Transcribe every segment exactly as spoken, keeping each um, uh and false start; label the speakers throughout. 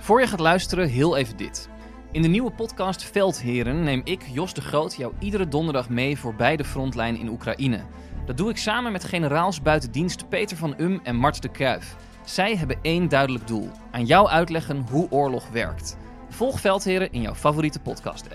Speaker 1: Voor je gaat luisteren, heel even dit. In de nieuwe podcast Veldheren neem ik, Jos de Groot, jou iedere donderdag mee voorbij de frontlijn in Oekraïne. Dat doe ik samen met generaals buiten dienst Peter van Um en Mart de Kruijf. Zij hebben één duidelijk doel: aan jou uitleggen hoe oorlog werkt. Volg Veldheren in jouw favoriete podcast-app.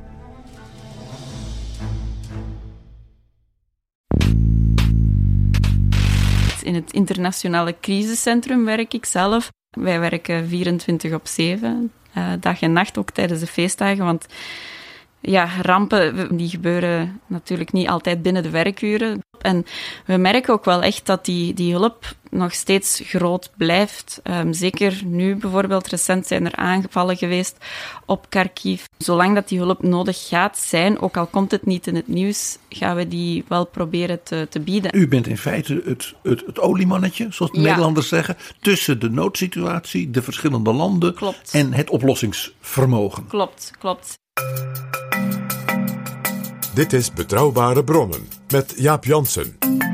Speaker 2: In het internationale crisiscentrum werk ik zelf. Wij werken vierentwintig op zeven, uh, dag en nacht, ook tijdens de feestdagen. Want ja, rampen die gebeuren natuurlijk niet altijd binnen de werkuren. En we merken ook wel echt dat die, die hulp nog steeds groot blijft. Um, zeker nu bijvoorbeeld, recent zijn er aangevallen geweest op Kharkiv. Zolang dat die hulp nodig gaat zijn, ook al komt het niet in het nieuws, gaan we die wel proberen te, te bieden.
Speaker 3: U bent in feite het, het, het oliemannetje, zoals de ja. Nederlanders zeggen, tussen de noodsituatie, de verschillende landen klopt. En het oplossingsvermogen.
Speaker 2: Klopt, klopt.
Speaker 4: Dit is Betrouwbare Bronnen met Jaap Jansen.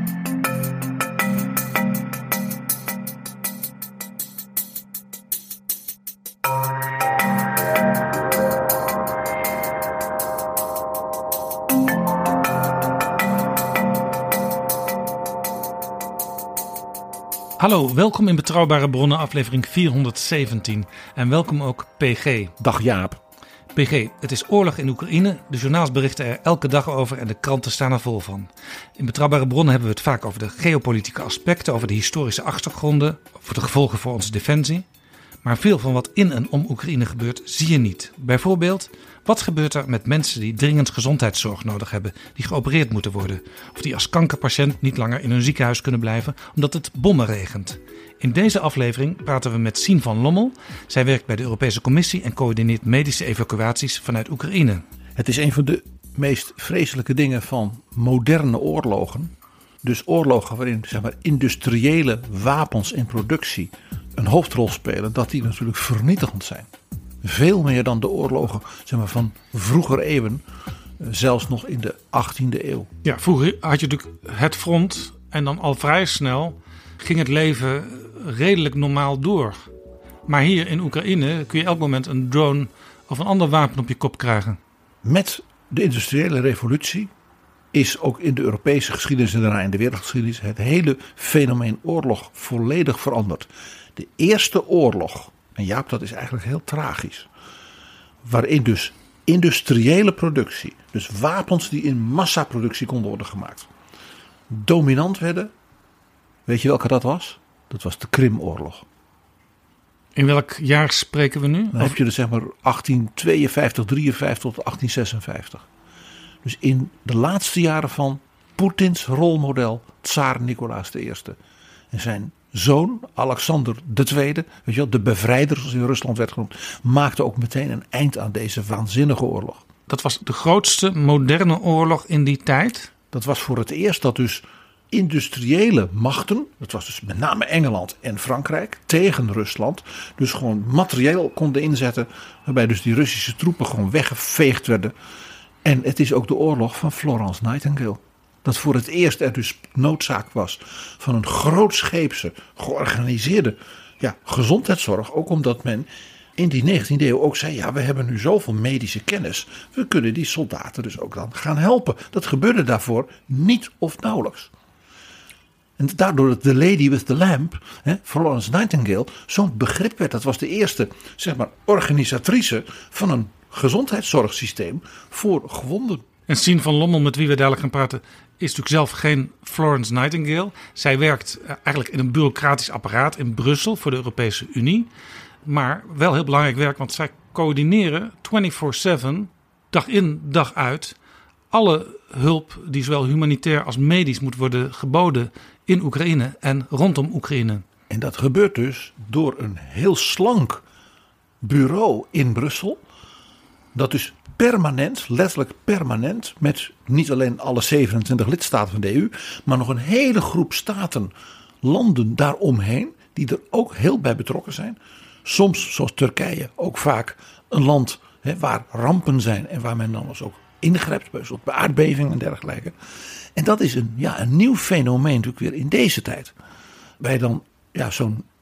Speaker 5: Hallo, welkom in Betrouwbare Bronnen aflevering vierhonderdzeventien en welkom ook P G.
Speaker 3: Dag Jaap.
Speaker 5: P G, het is oorlog in Oekraïne, de journaals berichten er elke dag over en de kranten staan er vol van. In Betrouwbare Bronnen hebben we het vaak over de geopolitieke aspecten, over de historische achtergronden, over de gevolgen voor onze defensie. Maar veel van wat in en om Oekraïne gebeurt zie je niet. Bijvoorbeeld, wat gebeurt er met mensen die dringend gezondheidszorg nodig hebben, die geopereerd moeten worden, of die als kankerpatiënt niet langer in hun ziekenhuis kunnen blijven omdat het bommen regent. In deze aflevering praten we met Sien van Lommel. Zij werkt bij de Europese Commissie en coördineert medische evacuaties vanuit Oekraïne.
Speaker 3: Het is een van de meest vreselijke dingen van moderne oorlogen. Dus oorlogen waarin zeg maar, industriële wapens en productie een hoofdrol spelen, dat die natuurlijk vernietigend zijn. Veel meer dan de oorlogen zeg maar, van vroeger eeuwen, zelfs nog in de achttiende eeuw.
Speaker 5: Ja, vroeger had je natuurlijk het front en dan al vrij snel ging het leven redelijk normaal door. Maar hier in Oekraïne kun je elk moment een drone of een ander wapen op je kop krijgen.
Speaker 3: Met de industriële revolutie is ook in de Europese geschiedenis en daarna in de wereldgeschiedenis het hele fenomeen oorlog volledig veranderd. De eerste oorlog, en Jaap, dat is eigenlijk heel tragisch, waarin dus industriële productie, dus wapens die in massaproductie konden worden gemaakt, dominant werden. Weet je welke dat was? Dat was de Krimoorlog.
Speaker 5: In welk jaar spreken we nu?
Speaker 3: Dan heb je dus zeg maar achttien tweeënvijftig, drieënvijftig tot achttien zesenvijftig. Dus in de laatste jaren van Poetins rolmodel Tsaar Nicolaas de Eerste. En zijn zoon Alexander de Tweede, weet je wel, de bevrijder zoals in Rusland werd genoemd, maakte ook meteen een eind aan deze waanzinnige oorlog.
Speaker 5: Dat was de grootste moderne oorlog in die tijd?
Speaker 3: Dat was voor het eerst dat dus industriële machten, dat was dus met name Engeland en Frankrijk, tegen Rusland, dus gewoon materieel konden inzetten, waarbij dus die Russische troepen gewoon weggeveegd werden. En het is ook de oorlog van Florence Nightingale. Dat voor het eerst er dus noodzaak was van een grootscheepse, georganiseerde ja, gezondheidszorg. Ook omdat men in die negentiende eeuw ook zei, ja, we hebben nu zoveel medische kennis. We kunnen die soldaten dus ook dan gaan helpen. Dat gebeurde daarvoor niet of nauwelijks. En daardoor dat de Lady with the Lamp, hè, Florence Nightingale, zo'n begrip werd. Dat was de eerste, zeg maar, organisatrice van een gezondheidszorgsysteem voor gewonden.
Speaker 5: En Sien van Lommel, met wie we dadelijk gaan praten, is natuurlijk zelf geen Florence Nightingale. Zij werkt eigenlijk in een bureaucratisch apparaat in Brussel voor de Europese Unie. Maar wel heel belangrijk werk, want zij coördineren vierentwintig zeven, dag in, dag uit, alle hulp die zowel humanitair als medisch moet worden geboden in Oekraïne en rondom Oekraïne.
Speaker 3: En dat gebeurt dus door een heel slank bureau in Brussel, dat dus permanent, letterlijk permanent, met niet alleen alle zevenentwintig lidstaten van de E U, maar nog een hele groep staten, landen daaromheen, die er ook heel bij betrokken zijn. Soms, zoals Turkije, ook vaak een land hè, waar rampen zijn en waar men dan dus ook ingrijpt, bijvoorbeeld bij aardbevingen en dergelijke. En dat is een, ja, een nieuw fenomeen natuurlijk weer in deze tijd. Bij dan ja, zo'n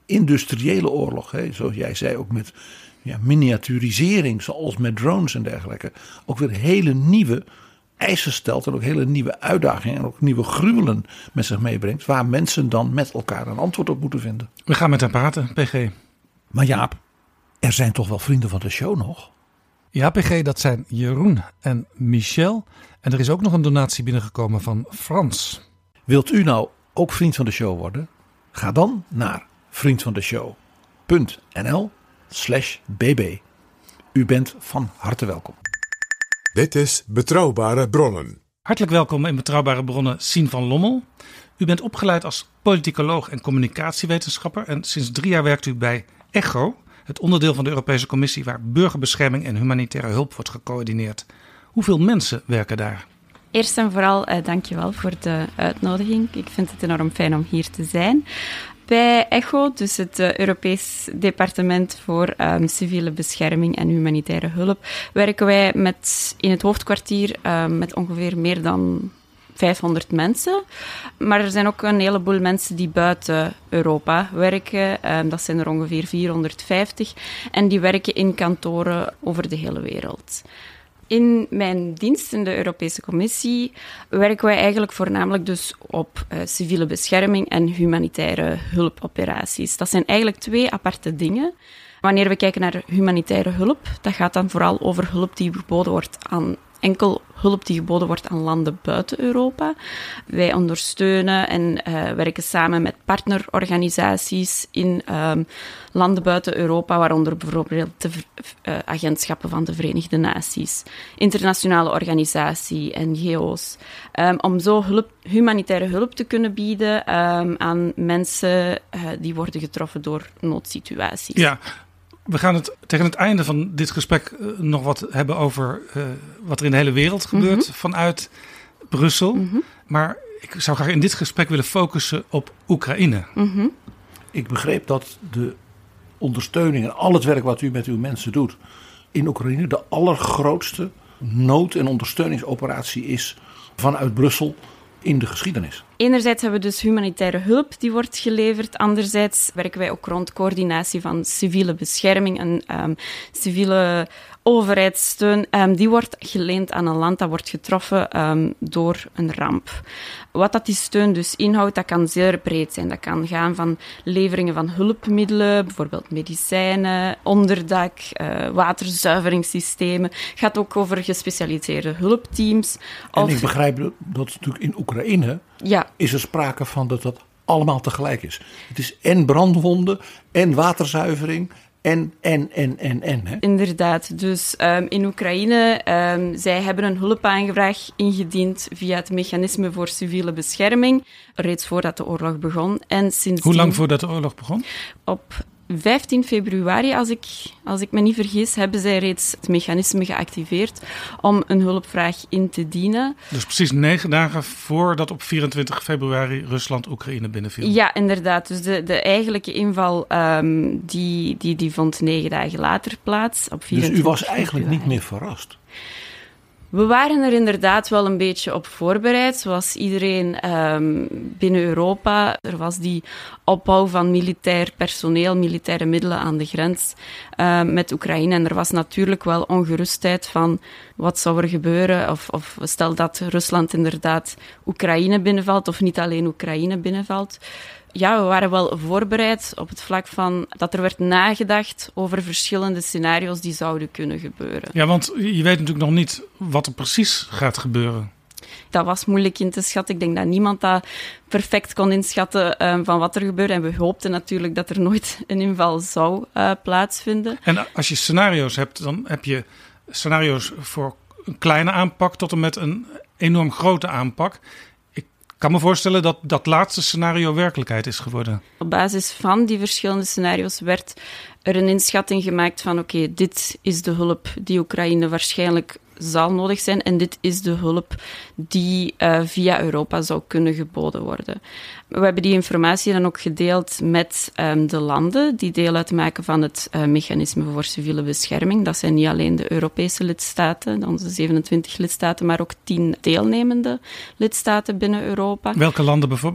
Speaker 3: industriële oorlog, hè, zoals jij zei, ook met ja, miniaturisering, zoals met drones en dergelijke, ook weer hele nieuwe eisen stelt en ook hele nieuwe uitdagingen en ook nieuwe gruwelen met zich meebrengt, waar mensen dan met elkaar een antwoord op moeten vinden.
Speaker 5: We gaan met hem praten, P G.
Speaker 3: Maar Jaap, er zijn toch wel vrienden van de show nog?
Speaker 5: Ja, P G, dat zijn Jeroen en Michel. En er is ook nog een donatie binnengekomen van Frans.
Speaker 3: Wilt u nou ook vriend van de show worden? Ga dan naar vriendvandeshow.nl slash bb. U bent van harte welkom.
Speaker 4: Dit is Betrouwbare Bronnen.
Speaker 5: Hartelijk welkom in Betrouwbare Bronnen, Sien van Lommel. U bent opgeleid als politicoloog en communicatiewetenschapper. En sinds drie jaar werkt u bij ECHO, het onderdeel van de Europese Commissie waar burgerbescherming en humanitaire hulp wordt gecoördineerd. Hoeveel mensen werken daar?
Speaker 2: Eerst en vooral uh, dankjewel voor de uitnodiging. Ik vind het enorm fijn om hier te zijn. Bij ECHO, dus het uh, Europees Departement voor um, Civiele Bescherming en Humanitaire Hulp, werken wij met, in het hoofdkwartier uh, met ongeveer meer dan vijfhonderd mensen. Maar er zijn ook een heleboel mensen die buiten Europa werken. Um, dat zijn er ongeveer vierhonderdvijftig. En die werken in kantoren over de hele wereld. In mijn dienst in de Europese Commissie werken wij eigenlijk voornamelijk dus op uh, civiele bescherming en humanitaire hulpoperaties. Dat zijn eigenlijk twee aparte dingen. Wanneer we kijken naar humanitaire hulp, dat gaat dan vooral over hulp die geboden wordt aan enkel hulp die geboden wordt aan landen buiten Europa. Wij ondersteunen en uh, werken samen met partnerorganisaties in um, landen buiten Europa, waaronder bijvoorbeeld de uh, agentschappen van de Verenigde Naties, internationale organisaties, N G O's, um, om zo hulp, humanitaire hulp te kunnen bieden um, aan mensen uh, die worden getroffen door noodsituaties.
Speaker 5: Ja. We gaan het tegen het einde van dit gesprek uh, nog wat hebben over uh, wat er in de hele wereld gebeurt mm-hmm. vanuit Brussel. Mm-hmm. Maar ik zou graag in dit gesprek willen focussen op Oekraïne.
Speaker 2: Mm-hmm.
Speaker 3: Ik begreep dat de ondersteuning en al het werk wat u met uw mensen doet in Oekraïne de allergrootste nood- en ondersteuningsoperatie is vanuit Brussel in de geschiedenis.
Speaker 2: Enerzijds hebben we dus humanitaire hulp die wordt geleverd. Anderzijds werken wij ook rond coördinatie van civiele bescherming en um, civiele overheidssteun. Um, die wordt geleend aan een land dat wordt getroffen um, door een ramp. Wat dat die steun dus inhoudt, dat kan zeer breed zijn. Dat kan gaan van leveringen van hulpmiddelen, bijvoorbeeld medicijnen, onderdak, uh, waterzuiveringssystemen. Het gaat ook over gespecialiseerde hulpteams.
Speaker 3: En
Speaker 2: of...
Speaker 3: ik begrijp dat, dat natuurlijk in Oekraïne
Speaker 2: ja.
Speaker 3: is er sprake van dat dat allemaal tegelijk is. Het is en brandwonden en waterzuivering en, en, en, en, en. Hè?
Speaker 2: Inderdaad. Dus um, in Oekraïne, um, zij hebben een hulpaanvraag ingediend via het mechanisme voor civiele bescherming, reeds voordat de oorlog begon. En sindsdien,
Speaker 5: Hoe lang voordat de oorlog begon?
Speaker 2: Op vijftien februari, als ik, als ik me niet vergis, hebben zij reeds het mechanisme geactiveerd om een hulpvraag in te dienen.
Speaker 5: Dus precies negen dagen voordat op vierentwintig februari Rusland Oekraïne binnenviel.
Speaker 2: Ja, inderdaad. Dus de, de eigenlijke inval um, die, die, die vond negen dagen later plaats. Op
Speaker 3: dus u was eigenlijk
Speaker 2: februari.
Speaker 3: niet meer verrast?
Speaker 2: We waren er inderdaad wel een beetje op voorbereid, zoals iedereen um, binnen Europa. Er was die opbouw van militair personeel, militaire middelen aan de grens uh, met Oekraïne. En er was natuurlijk wel ongerustheid van wat zou er gebeuren. Of, of stel dat Rusland inderdaad Oekraïne binnenvalt, of niet alleen Oekraïne binnenvalt. Ja, we waren wel voorbereid op het vlak van dat er werd nagedacht over verschillende scenario's die zouden kunnen gebeuren.
Speaker 5: Ja, want je weet natuurlijk nog niet wat er precies gaat gebeuren.
Speaker 2: Dat was moeilijk in te schatten. Ik denk dat niemand dat perfect kon inschatten um, van wat er gebeurde. En we hoopten natuurlijk dat er nooit een inval zou uh, plaatsvinden.
Speaker 5: En als je scenario's hebt, dan heb je scenario's voor een kleine aanpak tot en met een enorm grote aanpak. Ik kan me voorstellen dat dat laatste scenario werkelijkheid is geworden.
Speaker 2: Op basis van die verschillende scenario's werd er een inschatting gemaakt van oké, okay, dit is de hulp die Oekraïne waarschijnlijk zal nodig zijn en dit is de hulp die uh, via Europa zou kunnen geboden worden. We hebben die informatie dan ook gedeeld met um, de landen die deel uitmaken van het uh, mechanisme voor civiele bescherming. Dat zijn niet alleen de Europese lidstaten, onze zevenentwintig lidstaten, maar ook tien deelnemende lidstaten binnen Europa.
Speaker 5: Welke landen bijvoorbeeld?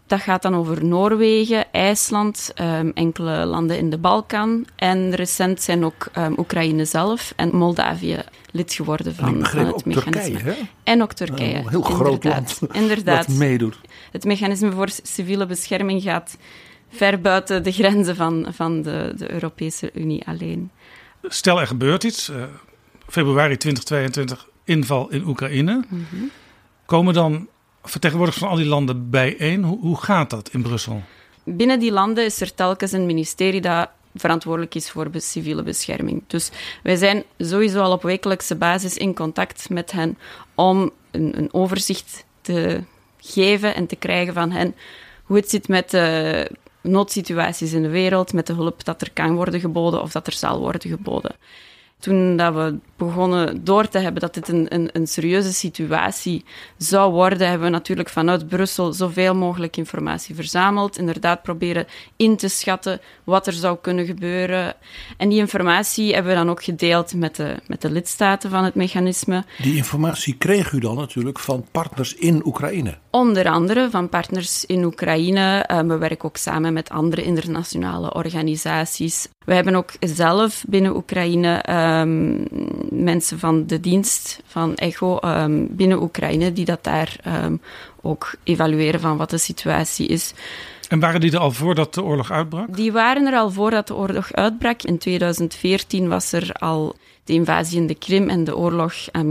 Speaker 2: Dat gaat dan over Noorwegen, IJsland, um, enkele landen in de Balkan. En recent zijn ook um, Oekraïne zelf en Moldavië lid geworden van, van het
Speaker 3: ook
Speaker 2: mechanisme.
Speaker 3: Turkije, hè?
Speaker 2: En ook Turkije.
Speaker 3: Een heel groot
Speaker 2: inderdaad.
Speaker 3: land
Speaker 2: Inderdaad.
Speaker 3: dat meedoet.
Speaker 2: Het mechanisme voor civiele bescherming gaat ver buiten de grenzen van, van de, de Europese Unie alleen.
Speaker 5: Stel er gebeurt iets, uh, februari twintig tweeëntwintig, inval in Oekraïne. Mm-hmm. Komen dan vertegenwoordigers van al die landen bijeen? Hoe, hoe gaat dat in Brussel?
Speaker 2: Binnen die landen is er telkens een ministerie dat verantwoordelijk is voor civiele bescherming. Dus wij zijn sowieso al op wekelijkse basis in contact met hen om een, een overzicht te geven en te krijgen van hen hoe het zit met de noodsituaties in de wereld, met de hulp dat er kan worden geboden of dat er zal worden geboden. Toen dat we begonnen door te hebben dat dit een, een, een serieuze situatie zou worden, hebben we natuurlijk vanuit Brussel zoveel mogelijk informatie verzameld. Inderdaad proberen in te schatten wat er zou kunnen gebeuren. En die informatie hebben we dan ook gedeeld met de, met de lidstaten van het mechanisme.
Speaker 3: Die informatie kreeg u dan natuurlijk van partners in Oekraïne?
Speaker 2: Onder andere van partners in Oekraïne. Uh, we werken ook samen met andere internationale organisaties. We hebben ook zelf binnen Oekraïne um, mensen van de dienst van ECHO um, binnen Oekraïne die dat daar um, ook evalueren van wat de situatie is.
Speaker 5: En waren die er al voordat de oorlog uitbrak?
Speaker 2: Die waren er al voordat de oorlog uitbrak. In tweeduizend veertien was er al de invasie in de Krim en de oorlog aan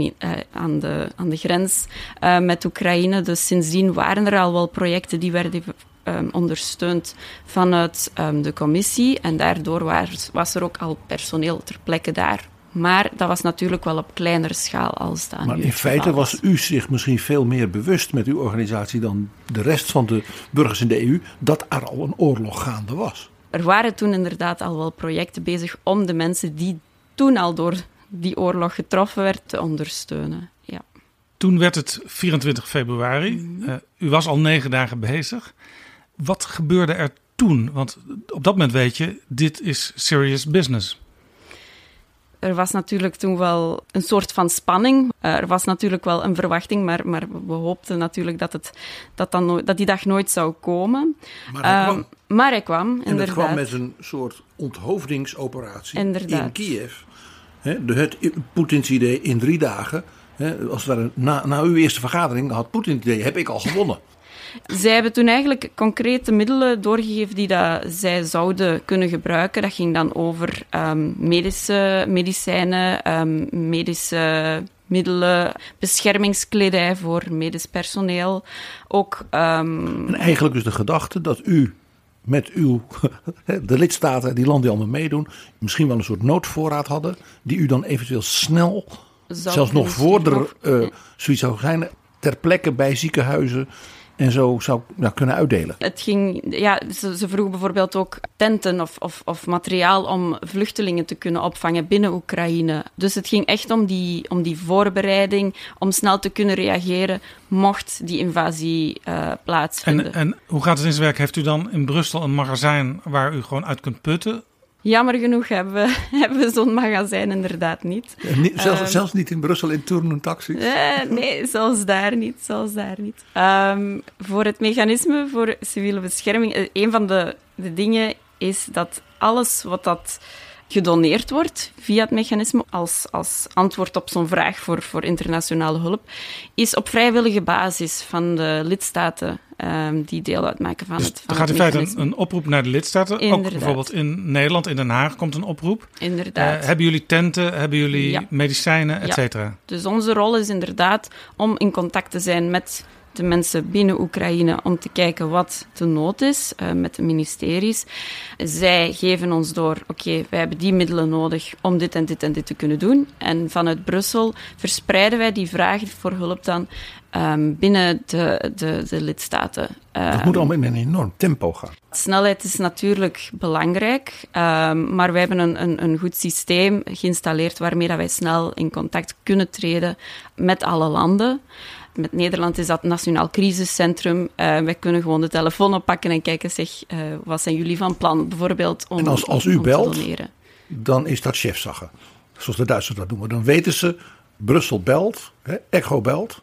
Speaker 2: de, aan de grens uh, met Oekraïne. Dus sindsdien waren er al wel projecten die werden um, ondersteund vanuit um, de commissie. En daardoor was, was er ook al personeel ter plekke daar. Maar dat was natuurlijk wel op kleinere schaal als dat
Speaker 3: Maar
Speaker 2: nu
Speaker 3: in feite
Speaker 2: was.
Speaker 3: was u zich misschien veel meer bewust met uw organisatie dan de rest van de burgers in de E U dat er al een oorlog gaande was.
Speaker 2: Er waren toen inderdaad al wel projecten bezig om de mensen die toen al door die oorlog getroffen werd te ondersteunen. Ja.
Speaker 5: Toen werd het vierentwintig februari. Mm-hmm. Uh, u was al negen dagen bezig. Wat gebeurde er toen? Want op dat moment weet je, dit is serious business.
Speaker 2: Er was natuurlijk toen wel een soort van spanning. Er was natuurlijk wel een verwachting, maar, maar we hoopten natuurlijk dat, het, dat, dan no- dat die dag nooit zou komen.
Speaker 3: Maar hij kwam.
Speaker 2: Um, maar hij kwam,
Speaker 3: en
Speaker 2: inderdaad.
Speaker 3: het kwam met een soort onthoofdingsoperatie
Speaker 2: inderdaad.
Speaker 3: in Kiev. He, de, het Poetins idee in drie dagen. He, als het ware, na, na uw eerste vergadering had Poetin het idee, heb ik al gewonnen.
Speaker 2: Zij hebben toen eigenlijk concrete middelen doorgegeven die dat zij zouden kunnen gebruiken. Dat ging dan over um, medische medicijnen, um, medische middelen, beschermingskledij voor medisch personeel. Ook, um...
Speaker 3: En eigenlijk is de gedachte dat u met uw, de lidstaten, die landen die allemaal meedoen, misschien wel een soort noodvoorraad hadden, die u dan eventueel snel,
Speaker 2: zou
Speaker 3: zelfs nog voor er
Speaker 2: nog...
Speaker 3: uh, zoiets zou zijn, ter plekke bij ziekenhuizen en zo zou nou, kunnen uitdelen.
Speaker 2: Het ging, ja, ze, ze vroegen bijvoorbeeld ook tenten of, of, of materiaal om vluchtelingen te kunnen opvangen binnen Oekraïne. Dus het ging echt om die, om die voorbereiding, om snel te kunnen reageren mocht die invasie uh, plaatsvinden.
Speaker 5: En, en hoe gaat het in zijn werk? Heeft u dan in Brussel een magazijn waar u gewoon uit kunt putten?
Speaker 2: Jammer genoeg hebben we, hebben we zo'n magazijn inderdaad niet.
Speaker 3: niet zelfs,
Speaker 2: um,
Speaker 3: zelfs niet in Brussel in Turn en taxis?
Speaker 2: Uh, nee, zelfs daar niet. Zelfs daar niet. Um, voor het mechanisme voor civiele bescherming, uh, een van de, de dingen is dat alles wat dat gedoneerd wordt via het mechanisme als, als antwoord op zo'n vraag voor, voor internationale hulp, is op vrijwillige basis van de lidstaten um, die deel uitmaken van
Speaker 5: dus
Speaker 2: het van
Speaker 5: er gaat in
Speaker 2: het
Speaker 5: feite een, een oproep naar de lidstaten.
Speaker 2: Inderdaad.
Speaker 5: Ook bijvoorbeeld in Nederland, in Den Haag komt een oproep.
Speaker 2: Inderdaad.
Speaker 5: Uh, hebben jullie tenten, hebben jullie
Speaker 2: ja.
Speaker 5: medicijnen, et cetera?
Speaker 2: Ja. Dus onze rol is inderdaad om in contact te zijn met de mensen binnen Oekraïne om te kijken wat de nood is uh, met de ministeries. Zij geven ons door, oké, okay, wij hebben die middelen nodig om dit en dit en dit te kunnen doen. En vanuit Brussel verspreiden wij die vragen voor hulp dan um, binnen de, de, de lidstaten.
Speaker 3: Dat
Speaker 2: um,
Speaker 3: moet allemaal in een enorm tempo gaan.
Speaker 2: Snelheid is natuurlijk belangrijk, um, maar wij hebben een, een, een goed systeem geïnstalleerd waarmee dat wij snel in contact kunnen treden met alle landen. Met Nederland is dat het Nationaal Crisiscentrum. Uh, wij kunnen gewoon de telefoon oppakken en kijken, zeg, uh, wat zijn jullie van plan, bijvoorbeeld, om,
Speaker 3: en als, als
Speaker 2: om,
Speaker 3: u
Speaker 2: om
Speaker 3: belt,
Speaker 2: te doneren.
Speaker 3: Dan is dat chefzagge, zoals de Duitsers dat noemen. Dan weten ze, Brussel belt, hè, ECHO belt,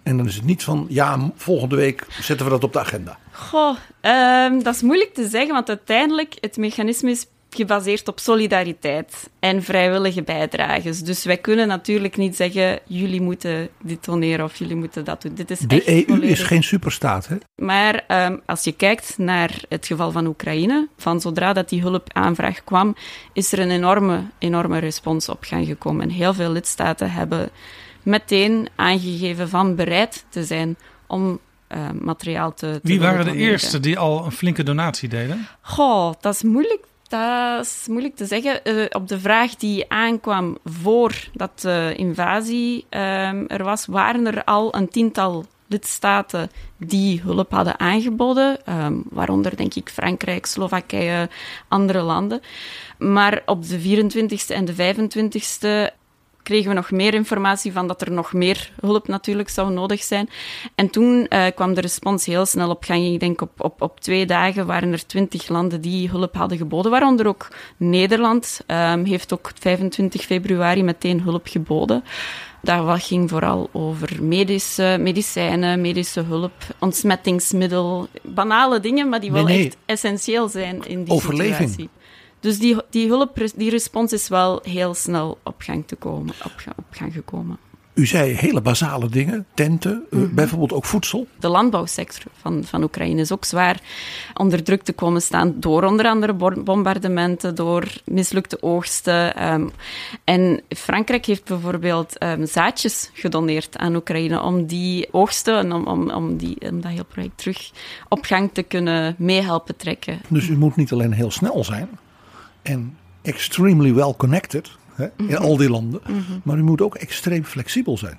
Speaker 3: En dan is het niet van, ja, volgende week zetten we dat op de agenda.
Speaker 2: Goh, uh, dat is moeilijk te zeggen, want uiteindelijk het mechanisme is gebaseerd op solidariteit en vrijwillige bijdrages. Dus wij kunnen natuurlijk niet zeggen, jullie moeten dit doneren of jullie moeten dat doen. Dit is
Speaker 3: de
Speaker 2: echt
Speaker 3: E U
Speaker 2: volledig...
Speaker 3: is geen superstaat, hè?
Speaker 2: Maar um, als je kijkt naar het geval van Oekraïne, van zodra dat die hulpaanvraag kwam, is er een enorme, enorme respons op gang gekomen. En heel veel lidstaten hebben meteen aangegeven van bereid te zijn om uh, materiaal te, te
Speaker 5: Wie waren de
Speaker 2: doneren.
Speaker 5: eerste die al een flinke donatie deden?
Speaker 2: Goh, dat is moeilijk. Dat is moeilijk te zeggen. Uh, op de vraag die aankwam voordat de invasie uh, er was, waren er al een tiental lidstaten die hulp hadden aangeboden. Um, waaronder, denk ik, Frankrijk, Slowakije, andere landen. Maar op de vierentwintigste en de vijfentwintigste kregen we nog meer informatie van dat er nog meer hulp natuurlijk zou nodig zijn. En toen uh, kwam de respons heel snel op gang. Ik denk op, op, op twee dagen waren er twintig landen die hulp hadden geboden, waaronder ook Nederland. Um, heeft ook vijfentwintig februari meteen hulp geboden. Dat ging vooral over medische, medicijnen, medische hulp, ontsmettingsmiddel, banale dingen, maar die wel
Speaker 3: nee, nee.
Speaker 2: echt essentieel zijn in die
Speaker 3: Overleving.
Speaker 2: situatie. Dus die, die hulp, die respons is wel heel snel op gang, te komen, op, op gang gekomen.
Speaker 3: U zei hele basale dingen, tenten, mm-hmm. bijvoorbeeld ook voedsel.
Speaker 2: De landbouwsector van, van Oekraïne is ook zwaar onder druk te komen staan door onder andere bombardementen, door mislukte oogsten. Um, en Frankrijk heeft bijvoorbeeld um, zaadjes gedoneerd aan Oekraïne om die oogsten en om, om, om, die, om dat heel project terug op gang te kunnen meehelpen trekken.
Speaker 3: Dus u moet niet alleen heel snel zijn en extremely well connected, hè, in mm-hmm. al die landen, mm-hmm. maar u moet ook extreem flexibel zijn.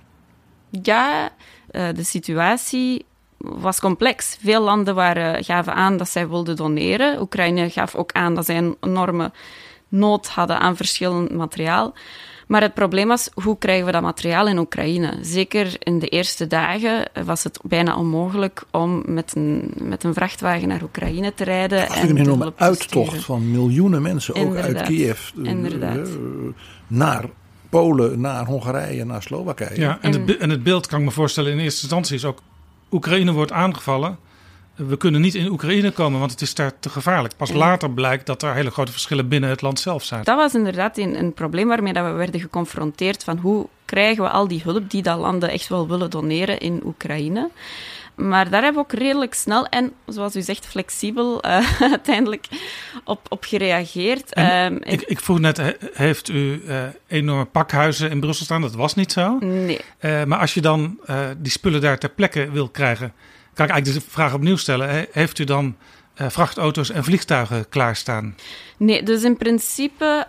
Speaker 2: Ja, uh, de situatie was complex. Veel landen waren, gaven aan dat zij wilden doneren. Oekraïne gaf ook aan dat zij een enorme nood hadden aan verschillend materiaal. Maar het probleem was, hoe krijgen we dat materiaal in Oekraïne? Zeker in de eerste dagen was het bijna onmogelijk om met een, met een vrachtwagen naar Oekraïne te rijden.
Speaker 3: Het was en een enorme uittocht van miljoenen mensen, ook
Speaker 2: Inderdaad.
Speaker 3: uit Kiev,
Speaker 2: Inderdaad.
Speaker 3: Uh, naar Polen, naar Hongarije, naar Slowakije.
Speaker 5: Ja, en, de, en het beeld, kan ik me voorstellen, in eerste instantie is ook, Oekraïne wordt aangevallen. We kunnen niet in Oekraïne komen, want het is daar te gevaarlijk. Pas ja. later blijkt dat er hele grote verschillen binnen het land zelf zijn.
Speaker 2: Dat was inderdaad een, een probleem waarmee dat we werden geconfronteerd van hoe krijgen we al die hulp die dat landen echt wel willen doneren in Oekraïne. Maar daar hebben we ook redelijk snel en, zoals u zegt, flexibel uh, uiteindelijk op, op gereageerd.
Speaker 5: En um, ik, ik vroeg net, heeft u uh, enorme pakhuizen in Brussel staan? Dat was niet zo.
Speaker 2: Nee.
Speaker 5: Uh, maar als je dan uh, die spullen daar ter plekke wil krijgen, kan ik eigenlijk de vraag opnieuw stellen. Heeft u dan uh, vrachtauto's en vliegtuigen klaarstaan?
Speaker 2: Nee, dus in principe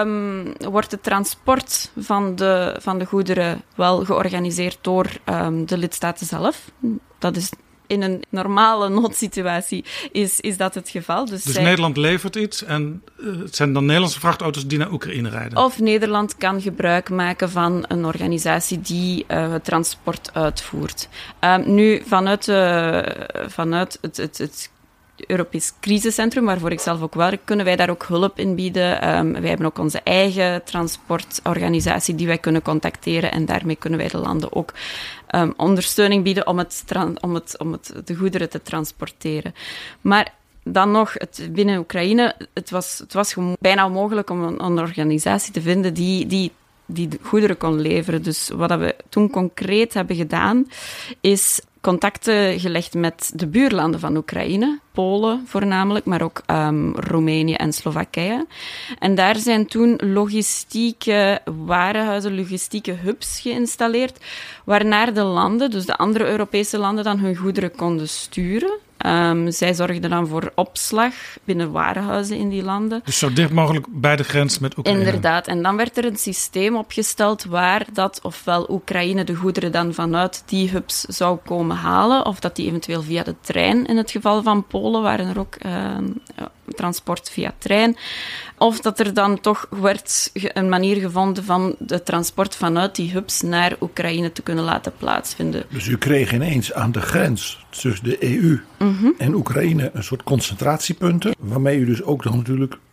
Speaker 2: um, wordt het transport van de, van de goederen wel georganiseerd door um, de lidstaten zelf. Dat is in een normale noodsituatie is, is dat het geval. Dus,
Speaker 5: dus
Speaker 2: zij...
Speaker 5: Nederland levert iets en uh, het zijn dan Nederlandse vrachtauto's die naar Oekraïne rijden?
Speaker 2: Of Nederland kan gebruik maken van een organisatie die uh, het transport uitvoert. Um, nu, vanuit, uh, vanuit het, het, het Europees Crisiscentrum, waarvoor ik zelf ook werk, kunnen wij daar ook hulp in bieden. Um, wij hebben ook onze eigen transportorganisatie die wij kunnen contacteren en daarmee kunnen wij de landen ook um, ondersteuning bieden om, het, om, het, om het, de goederen te transporteren. Maar dan nog, het, binnen Oekraïne, het was, het was gewoon bijna onmogelijk om een, een organisatie te vinden die, die die de goederen kon leveren. Dus wat we toen concreet hebben gedaan, is contacten gelegd met de buurlanden van Oekraïne, Polen voornamelijk, maar ook um, Roemenië en Slowakije. En daar zijn toen logistieke warenhuizen, logistieke hubs geïnstalleerd, waarnaar de landen, dus de andere Europese landen, dan hun goederen konden sturen. Um, zij zorgden dan voor opslag binnen warenhuizen in die landen.
Speaker 5: Dus zo dicht mogelijk bij de grens met Oekraïne.
Speaker 2: Inderdaad. En dan werd er een systeem opgesteld waar dat ofwel Oekraïne de goederen dan vanuit die hubs zou komen halen, of dat die eventueel via de trein, in het geval van Polen waren er ook uh, transport via trein, of dat er dan toch werd een manier gevonden van de transport vanuit die hubs naar Oekraïne te kunnen laten plaatsvinden.
Speaker 3: Dus u kreeg ineens aan de grens tussen de E U mm-hmm. en Oekraïne een soort concentratiepunten, waarmee u dus ook dan natuurlijk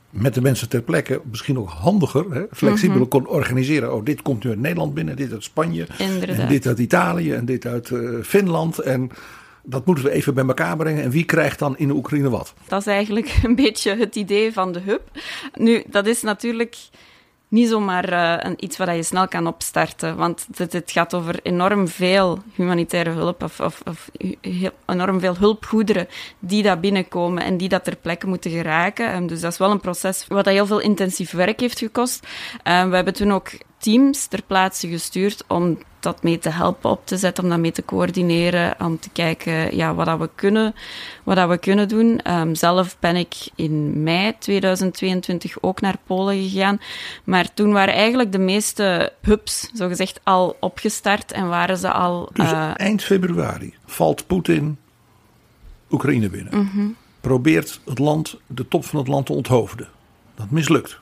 Speaker 3: met de mensen ter plekke misschien ook handiger, hè, flexibeler mm-hmm. kon organiseren. Oh, dit komt nu uit Nederland binnen, dit uit Spanje,
Speaker 2: Inderdaad.
Speaker 3: en dit uit Italië en dit uit uh, Finland. En dat moeten we even bij elkaar brengen. En wie krijgt dan in de Oekraïne wat?
Speaker 2: Dat is eigenlijk een beetje het idee van de hub. Nu, dat is natuurlijk niet zomaar uh, een, iets wat je snel kan opstarten. Want het, het gaat over enorm veel humanitaire hulp of, of, of heel, enorm veel hulpgoederen die daar binnenkomen en die dat ter plekke moeten geraken. Um, dus dat is wel een proces wat heel veel intensief werk heeft gekost. Um, we hebben toen ook teams ter plaatse gestuurd om dat mee te helpen op te zetten, om dat mee te coördineren, om te kijken ja, wat dat we kunnen, wat dat we kunnen doen. Um, zelf ben ik in mei tweeduizend tweeëntwintig ook naar Polen gegaan, maar toen waren eigenlijk de meeste hubs, zogezegd, al opgestart en waren ze al...
Speaker 3: Dus
Speaker 2: uh,
Speaker 3: eind februari valt Poetin Oekraïne binnen.
Speaker 2: Mm-hmm.
Speaker 3: Probeert het land, de top van het land te onthoofden. Dat mislukt.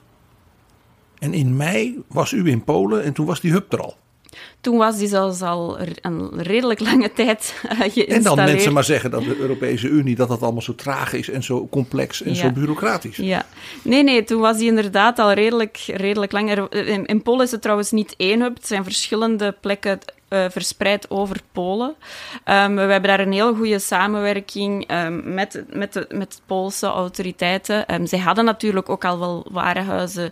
Speaker 3: En in mei was u in Polen en toen was die hub er al.
Speaker 2: Toen was die zelfs al een redelijk lange tijd uh, geïnstalleerd.
Speaker 3: En dan mensen maar zeggen dat de Europese Unie dat dat allemaal zo traag is en zo complex en ja. zo bureaucratisch.
Speaker 2: Ja, nee, nee, toen was die inderdaad al redelijk, redelijk lang. In, in Polen is het trouwens niet één hub, het zijn verschillende plekken uh, verspreid over Polen. Um, we hebben daar een heel goede samenwerking um, met, met, de, met de Poolse autoriteiten. Um, zij hadden natuurlijk ook al wel warenhuizen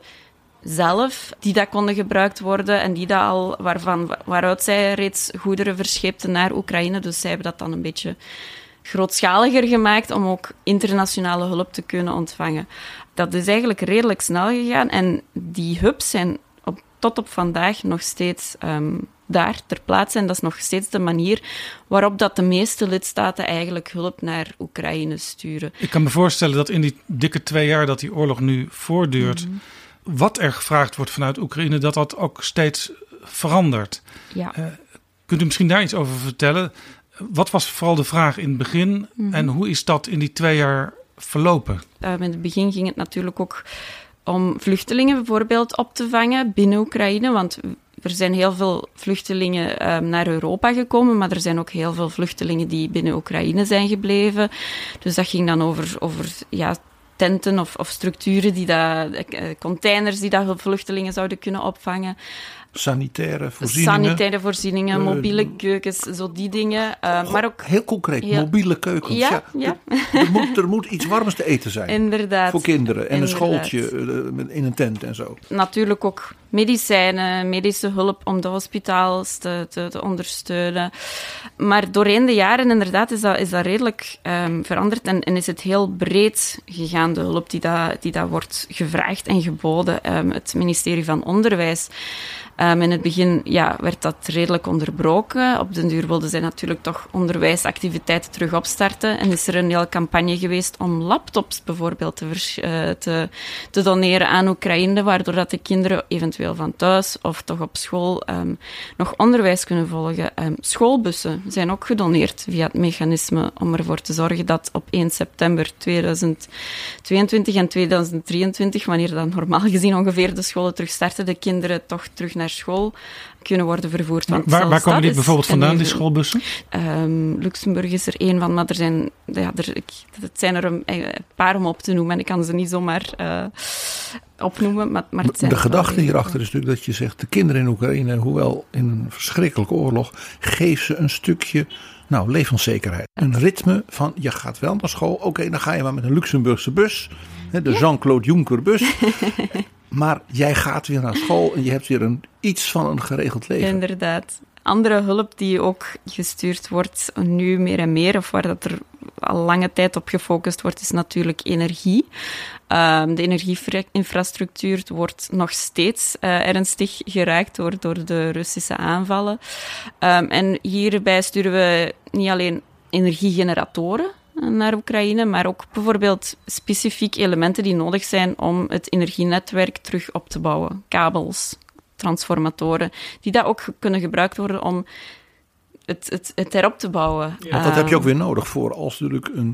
Speaker 2: zelf, die dat konden gebruikt worden en die dat al, waarvan, waaruit zij reeds goederen verscheepten naar Oekraïne. Dus zij hebben dat dan een beetje grootschaliger gemaakt om ook internationale hulp te kunnen ontvangen. Dat is eigenlijk redelijk snel gegaan en die hubs zijn op, tot op vandaag nog steeds um, daar ter plaatse. En dat is nog steeds de manier waarop dat de meeste lidstaten eigenlijk hulp naar Oekraïne sturen.
Speaker 5: Ik kan me voorstellen dat in die dikke twee jaar dat die oorlog nu voortduurt, mm-hmm. wat er gevraagd wordt vanuit Oekraïne, dat dat ook steeds verandert.
Speaker 2: Ja.
Speaker 5: Uh, kunt u misschien daar iets over vertellen? Wat was vooral de vraag in het begin mm-hmm. en hoe is dat in die twee jaar verlopen?
Speaker 2: Uh, in het begin ging het natuurlijk ook om vluchtelingen bijvoorbeeld op te vangen binnen Oekraïne, want er zijn heel veel vluchtelingen um, naar Europa gekomen, maar er zijn ook heel veel vluchtelingen die binnen Oekraïne zijn gebleven. Dus dat ging dan over, over ja, tenten of, of structuren, die dat, uh, containers die dat vluchtelingen zouden kunnen opvangen.
Speaker 3: Sanitaire voorzieningen.
Speaker 2: Sanitaire voorzieningen, uh, mobiele keukens, zo die dingen. Uh, maar ook,
Speaker 3: heel concreet, ja. mobiele keukens.
Speaker 2: Ja, ja.
Speaker 3: ja. Er, moet, er moet iets warms te eten zijn.
Speaker 2: Inderdaad.
Speaker 3: Voor kinderen en
Speaker 2: Inderdaad.
Speaker 3: een schooltje uh, in een tent en zo.
Speaker 2: Natuurlijk ook medicijnen, medische hulp om de hospitaals te, te, te ondersteunen. Maar doorheen de jaren inderdaad is dat, is dat redelijk um, veranderd en, en is het heel breed gegaan, de hulp die dat, die dat wordt gevraagd en geboden. Um, het ministerie van Onderwijs. Um, in het begin ja, werd dat redelijk onderbroken. Op den duur wilden zij natuurlijk toch onderwijsactiviteiten terug opstarten. En is er een hele campagne geweest om laptops bijvoorbeeld te, vers, uh, te, te doneren aan Oekraïne, waardoor dat de kinderen eventueel van thuis of toch op school um, nog onderwijs kunnen volgen. Um, schoolbussen zijn ook gedoneerd via het mechanisme om ervoor te zorgen dat op één september tweeduizend tweeëntwintig en tweeduizend drieëntwintig, wanneer dan normaal gezien ongeveer de scholen terug starten, de kinderen toch terug naar school kunnen worden vervoerd. Want
Speaker 5: waar waar komen die bijvoorbeeld vandaan, die schoolbussen?
Speaker 2: Um, Luxemburg is er één van, maar er zijn, ja, er, ik, het zijn er een, een paar om op te noemen en ik kan ze niet zomaar uh, opnoemen. Maar, maar het zijn
Speaker 3: de gedachte hierachter is natuurlijk dat je zegt, de kinderen in Oekraïne, hoewel in een verschrikkelijke oorlog, geef ze een stukje nou, levenszekerheid. Een ritme van, je gaat wel naar school, oké, okay, dan ga je maar met een Luxemburgse bus, de ja. Jean-Claude Juncker bus. Maar jij gaat weer naar school en je hebt weer een, iets van een geregeld leven.
Speaker 2: Inderdaad. Andere hulp die ook gestuurd wordt, nu meer en meer, of waar dat er al lange tijd op gefocust wordt, is natuurlijk energie. Um, de energieinfrastructuur wordt nog steeds uh, ernstig geraakt door, door de Russische aanvallen. Um, en hierbij sturen we niet alleen energiegeneratoren naar Oekraïne, maar ook bijvoorbeeld specifiek elementen die nodig zijn om het energienetwerk terug op te bouwen. Kabels, transformatoren, die dat ook kunnen gebruikt worden om het, het, het erop te bouwen.
Speaker 3: Ja. Want dat heb je ook weer nodig voor als natuurlijk een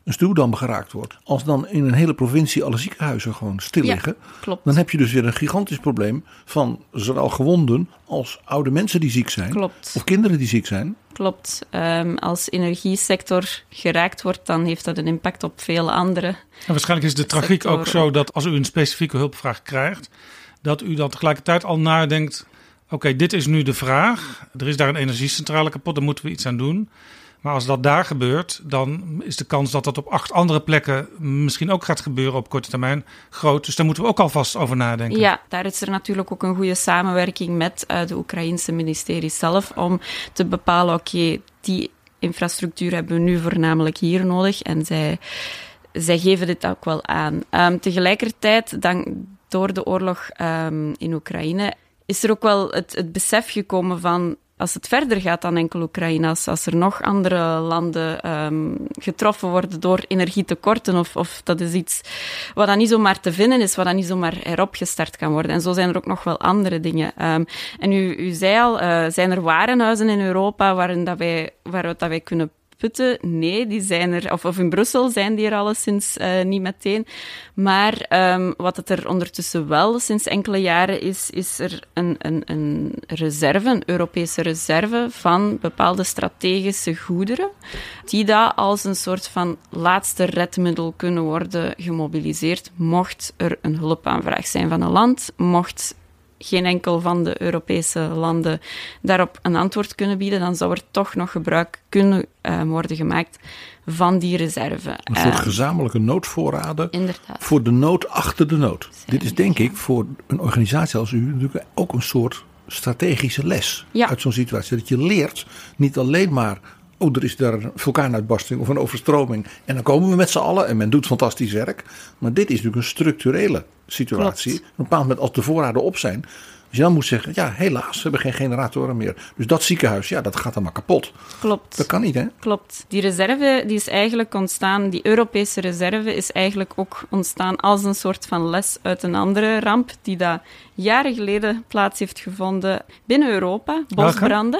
Speaker 3: een stuwdam geraakt wordt. Als dan in een hele provincie alle ziekenhuizen gewoon stil liggen.
Speaker 2: Ja, klopt.
Speaker 3: Dan heb je dus weer een gigantisch probleem van zowel gewonden als oude mensen die ziek zijn.
Speaker 2: Klopt.
Speaker 3: Of kinderen die ziek zijn.
Speaker 2: Klopt. Um, als energiesector geraakt wordt, dan heeft dat een impact op veel andere.
Speaker 5: En waarschijnlijk is de tragiek
Speaker 2: sectoren.
Speaker 5: ook zo dat als u een specifieke hulpvraag krijgt, dat u dan tegelijkertijd al nadenkt, oké, okay, dit is nu de vraag. Er is daar een energiecentrale kapot, daar moeten we iets aan doen. Maar als dat daar gebeurt, dan is de kans dat dat op acht andere plekken misschien ook gaat gebeuren op korte termijn groot. Dus daar moeten we ook alvast over nadenken.
Speaker 2: Ja, daar is er natuurlijk ook een goede samenwerking met uh, de Oekraïense ministerie zelf om te bepalen, oké, okay, die infrastructuur hebben we nu voornamelijk hier nodig. En zij, zij geven dit ook wel aan. Um, tegelijkertijd, dan, door de oorlog um, in Oekraïne, is er ook wel het, het besef gekomen van, als het verder gaat dan enkel Oekraïne, als, als er nog andere landen um, getroffen worden door energietekorten, of, of dat is iets wat dan niet zomaar te vinden is, wat dan niet zomaar erop gestart kan worden. En zo zijn er ook nog wel andere dingen. Um, en u, u zei al, uh, zijn er warenhuizen in Europa waarin dat wij, waaruit dat wij kunnen putten? Nee, die zijn er, of, of in Brussel zijn die er alleszins uh, niet meteen. Maar um, wat het er ondertussen wel sinds enkele jaren is, is er een, een, een reserve, een Europese reserve van bepaalde strategische goederen, die daar als een soort van laatste redmiddel kunnen worden gemobiliseerd, mocht er een hulpaanvraag zijn van een land, mocht geen enkel van de Europese landen daarop een antwoord kunnen bieden, dan zou er toch nog gebruik kunnen uh, worden gemaakt van die reserve.
Speaker 3: Een soort
Speaker 2: uh,
Speaker 3: gezamenlijke noodvoorraden
Speaker 2: inderdaad.
Speaker 3: Voor de nood achter de nood.
Speaker 2: Zijn
Speaker 3: Dit is denk ik voor een organisatie als u natuurlijk ook een soort strategische les
Speaker 2: ja.
Speaker 3: uit zo'n situatie. Dat je leert niet alleen maar, oh, er is daar een vulkaanuitbarsting of een overstroming en dan komen we met z'n allen en men doet fantastisch werk. Maar dit is natuurlijk een structurele situatie.
Speaker 2: Klopt.
Speaker 3: Op een bepaald moment als de voorraden op zijn, als je dan moet zeggen, ja helaas, we hebben geen generatoren meer. Dus dat ziekenhuis, ja dat gaat dan maar kapot.
Speaker 2: Klopt.
Speaker 3: Dat kan niet, hè?
Speaker 2: Klopt. Die reserve die is eigenlijk ontstaan, die Europese reserve is eigenlijk ook ontstaan als een soort van les uit een andere ramp die daar jaren geleden plaats heeft gevonden binnen Europa, bosbranden.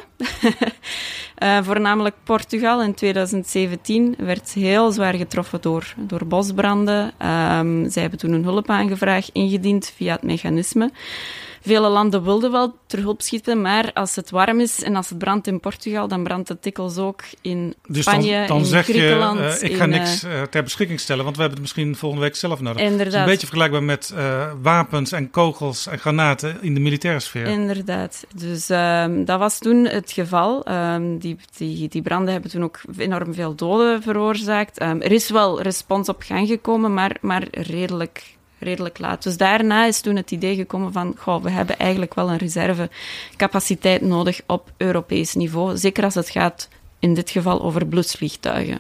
Speaker 2: uh, voornamelijk Portugal in twintig zeventien werd heel zwaar getroffen door, door bosbranden. Um, zij hebben toen een hulpaanvraag ingediend via het mechanisme. Vele landen wilden wel ter hulp schieten, maar als het warm is en als het brandt in Portugal, dan brandt het dikwijls ook in
Speaker 5: dus
Speaker 2: Spanje,
Speaker 5: dan, dan
Speaker 2: in
Speaker 5: zeg
Speaker 2: Griekenland.
Speaker 5: je, uh, ik ga
Speaker 2: in,
Speaker 5: niks uh, ter beschikking stellen, want we hebben het misschien volgende week zelf nodig.
Speaker 2: Inderdaad.
Speaker 5: Het is een beetje vergelijkbaar met uh, wapens en kogels en granaten in de militaire sfeer.
Speaker 2: Inderdaad. Dus um, dat was toen het geval. Um, die, die, die branden hebben toen ook enorm veel doden veroorzaakt. Um, er is wel respons op gang gekomen, maar, maar redelijk... redelijk laat. Dus daarna is toen het idee gekomen van, goh, we hebben eigenlijk wel een reservecapaciteit nodig op Europees niveau. Zeker als het gaat, in dit geval, over blusvliegtuigen.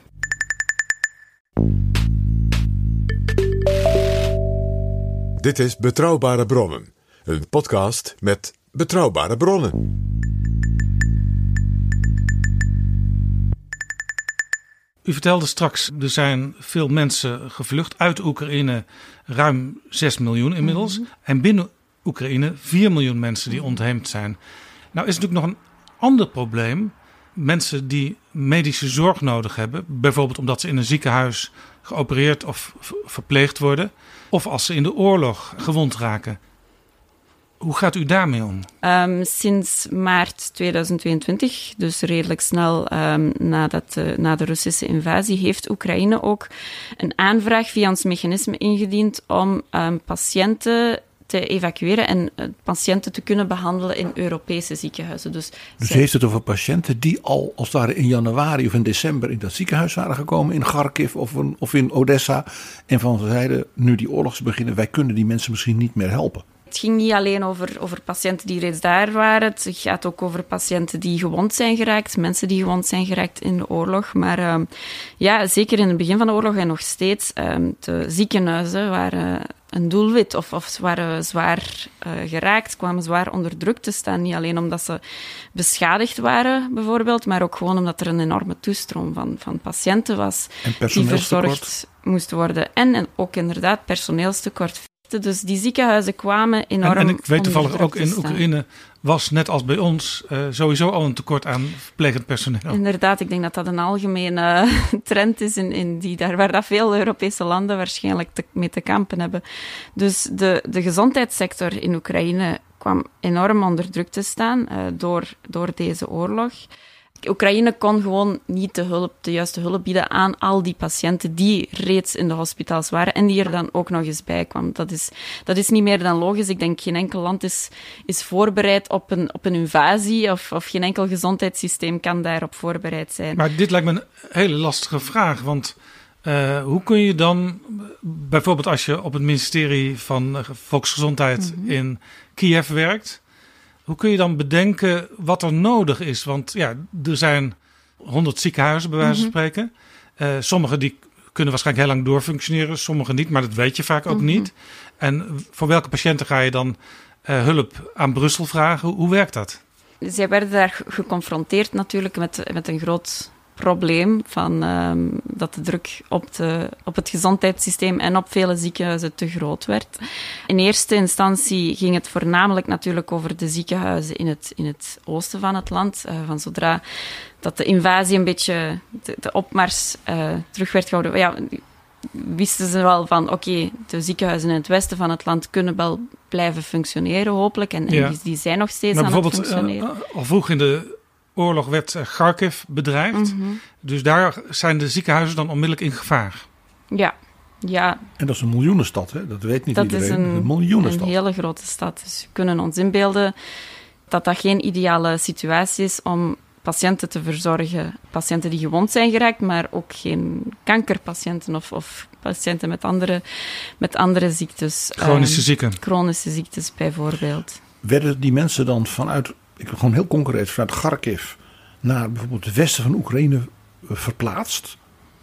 Speaker 4: Dit is Betrouwbare Bronnen, een podcast met betrouwbare bronnen.
Speaker 5: U vertelde straks, er zijn veel mensen gevlucht uit Oekraïne, ruim zes miljoen inmiddels. Mm-hmm. En binnen Oekraïne vier miljoen mensen die ontheemd zijn. Nou is natuurlijk nog een ander probleem. Mensen die medische zorg nodig hebben, bijvoorbeeld omdat ze in een ziekenhuis geopereerd of verpleegd worden, of als ze in de oorlog gewond raken. Hoe gaat u daarmee om?
Speaker 2: Um, sinds maart tweeduizend tweeëntwintig, dus redelijk snel um, nadat, uh, na de Russische invasie, heeft Oekraïne ook een aanvraag via ons mechanisme ingediend om um, patiënten te evacueren en uh, patiënten te kunnen behandelen in Europese ziekenhuizen. Dus,
Speaker 3: dus
Speaker 2: zij...
Speaker 3: heeft het over patiënten die al als het ware in januari of in december in dat ziekenhuis waren gekomen, in Kharkiv of, een, of in Odessa, en van zeiden, nu die oorlogs beginnen, wij kunnen die mensen misschien niet meer helpen.
Speaker 2: Het ging niet alleen over, over patiënten die reeds daar waren. Het gaat ook over patiënten die gewond zijn geraakt. Mensen die gewond zijn geraakt in de oorlog. Maar uh, ja, zeker in het begin van de oorlog en nog steeds. Uh, de ziekenhuizen waren een doelwit of, of waren zwaar uh, geraakt, kwamen zwaar onder druk te staan. Niet alleen omdat ze beschadigd waren, bijvoorbeeld, maar ook gewoon omdat er een enorme toestroom van, van patiënten was die verzorgd moesten worden. En, en ook inderdaad personeelstekort. patiënten. Dus die ziekenhuizen kwamen enorm
Speaker 5: En, en ik weet toevallig ook in
Speaker 2: staan.
Speaker 5: Oekraïne was net als bij ons uh, sowieso al een tekort aan verplegend personeel.
Speaker 2: Inderdaad, ik denk dat dat een algemene trend is in, in die, daar waar dat veel Europese landen waarschijnlijk te, mee te kampen hebben. Dus de, de gezondheidssector in Oekraïne kwam enorm onder druk te staan uh, door, door deze oorlog. Oekraïne kon gewoon niet de, hulp, de juiste hulp bieden aan al die patiënten die reeds in de hospitals waren en die er dan ook nog eens bij kwam. Dat is, dat is niet meer dan logisch. Ik denk geen enkel land is, is voorbereid op een, op een invasie of, of geen enkel gezondheidssysteem kan daarop voorbereid zijn.
Speaker 5: Maar dit lijkt me een hele lastige vraag, want uh, hoe kun je dan, bijvoorbeeld als je op het ministerie van Volksgezondheid mm-hmm. in Kiev werkt, hoe kun je dan bedenken wat er nodig is? Want ja, er zijn honderd ziekenhuizen, bij wijze van mm-hmm. spreken. Uh, sommige die kunnen waarschijnlijk heel lang doorfunctioneren, sommige niet, maar dat weet je vaak ook mm-hmm. niet. En voor welke patiënten ga je dan uh, hulp aan Brussel vragen? Hoe, hoe werkt dat?
Speaker 2: Zij werden daar geconfronteerd natuurlijk met, met een groot probleem van um, dat de druk op, de, op het gezondheidssysteem en op vele ziekenhuizen te groot werd. In eerste instantie ging het voornamelijk natuurlijk over de ziekenhuizen in het, in het oosten van het land. Uh, van zodra dat de invasie een beetje, de, de opmars uh, terug werd gehouden, ja, wisten ze wel van oké, okay, de ziekenhuizen in het westen van het land kunnen wel blijven functioneren hopelijk en, en ja. die, die zijn nog steeds
Speaker 5: maar
Speaker 2: aan het functioneren.
Speaker 5: Uh, al vroeg in de oorlog werd Kharkiv bedreigd. Mm-hmm. Dus daar zijn de ziekenhuizen dan onmiddellijk in gevaar.
Speaker 2: Ja, ja.
Speaker 3: En dat is een miljoenenstad, hè? Dat weet niet
Speaker 2: dat
Speaker 3: iedereen.
Speaker 2: Dat is een,
Speaker 3: een miljoenenstad.
Speaker 2: Een hele grote stad. Dus we kunnen ons inbeelden dat dat geen ideale situatie is om patiënten te verzorgen. Patiënten die gewond zijn geraakt, maar ook geen kankerpatiënten of, of patiënten met andere, met andere ziektes.
Speaker 5: Chronische um, ziekten.
Speaker 2: Chronische ziektes bijvoorbeeld.
Speaker 3: Werden die mensen dan vanuit, ik wil gewoon heel concreet, vanuit Kharkiv naar bijvoorbeeld het westen van Oekraïne verplaatst?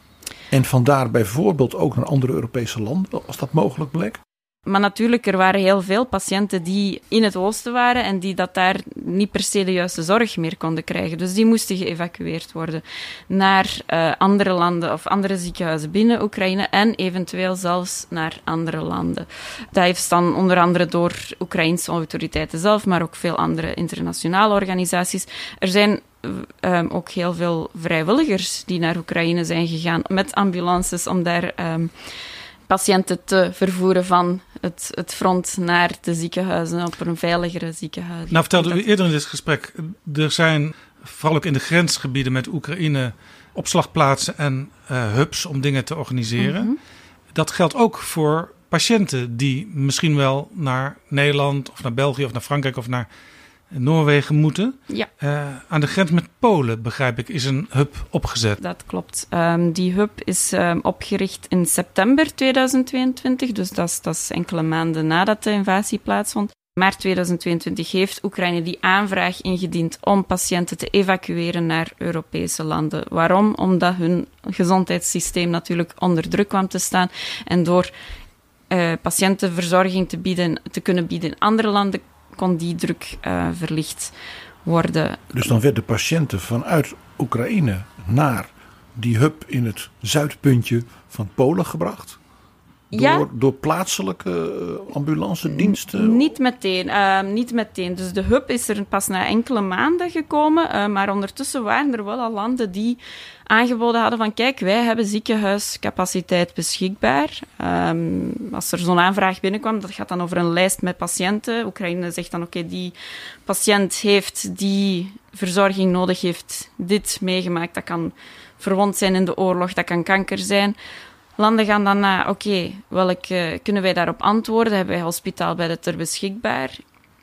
Speaker 3: En vandaar bijvoorbeeld ook naar andere Europese landen, als dat mogelijk bleek?
Speaker 2: Maar natuurlijk, er waren heel veel patiënten die in het oosten waren en die dat daar niet per se de juiste zorg meer konden krijgen. Dus die moesten geëvacueerd worden naar uh, andere landen of andere ziekenhuizen binnen Oekraïne en eventueel zelfs naar andere landen. Dat heeft dan onder andere door Oekraïnse autoriteiten zelf, maar ook veel andere internationale organisaties. Er zijn Um, ook heel veel vrijwilligers die naar Oekraïne zijn gegaan met ambulances om daar um, patiënten te vervoeren van het, het front naar de ziekenhuizen op een veiligere ziekenhuis.
Speaker 5: Nou, vertelde u eerder in dit gesprek, er zijn vooral ook in de grensgebieden met Oekraïne opslagplaatsen en uh, hubs om dingen te organiseren. Mm-hmm. Dat geldt ook voor patiënten die misschien wel naar Nederland of naar België of naar Frankrijk of naar Noorwegen moeten.
Speaker 2: Ja.
Speaker 5: Uh, aan de grens met Polen, begrijp ik, is een hub opgezet.
Speaker 2: Dat klopt. Um, die hub is um, opgericht in september tweeduizend tweeëntwintig, dus dat is, dat is enkele maanden nadat de invasie plaatsvond. Maart tweeduizend tweeëntwintig heeft Oekraïne die aanvraag ingediend om patiënten te evacueren naar Europese landen. Waarom? Omdat hun gezondheidssysteem natuurlijk onder druk kwam te staan en door uh, patiëntenverzorging te, bieden, te kunnen bieden in andere landen kon die druk uh, verlicht worden.
Speaker 3: Dus dan werden patiënten vanuit Oekraïne naar die hub in het zuidpuntje van Polen gebracht? Door,
Speaker 2: ja.
Speaker 3: door plaatselijke ambulancediensten?
Speaker 2: Niet meteen, uh, niet meteen. Dus de hub is er pas na enkele maanden gekomen, uh, maar ondertussen waren er wel al landen die aangeboden hadden van kijk, wij hebben ziekenhuiscapaciteit beschikbaar. Um, als er zo'n aanvraag binnenkwam, dat gaat dan over een lijst met patiënten. Oekraïne zegt dan oké, okay, die patiënt heeft die verzorging nodig, heeft dit meegemaakt. Dat kan verwond zijn in de oorlog, dat kan kanker zijn. Landen gaan dan naar, oké, okay, welke kunnen wij daarop antwoorden? Hebben wij hospitaalbedden ter beschikbaar?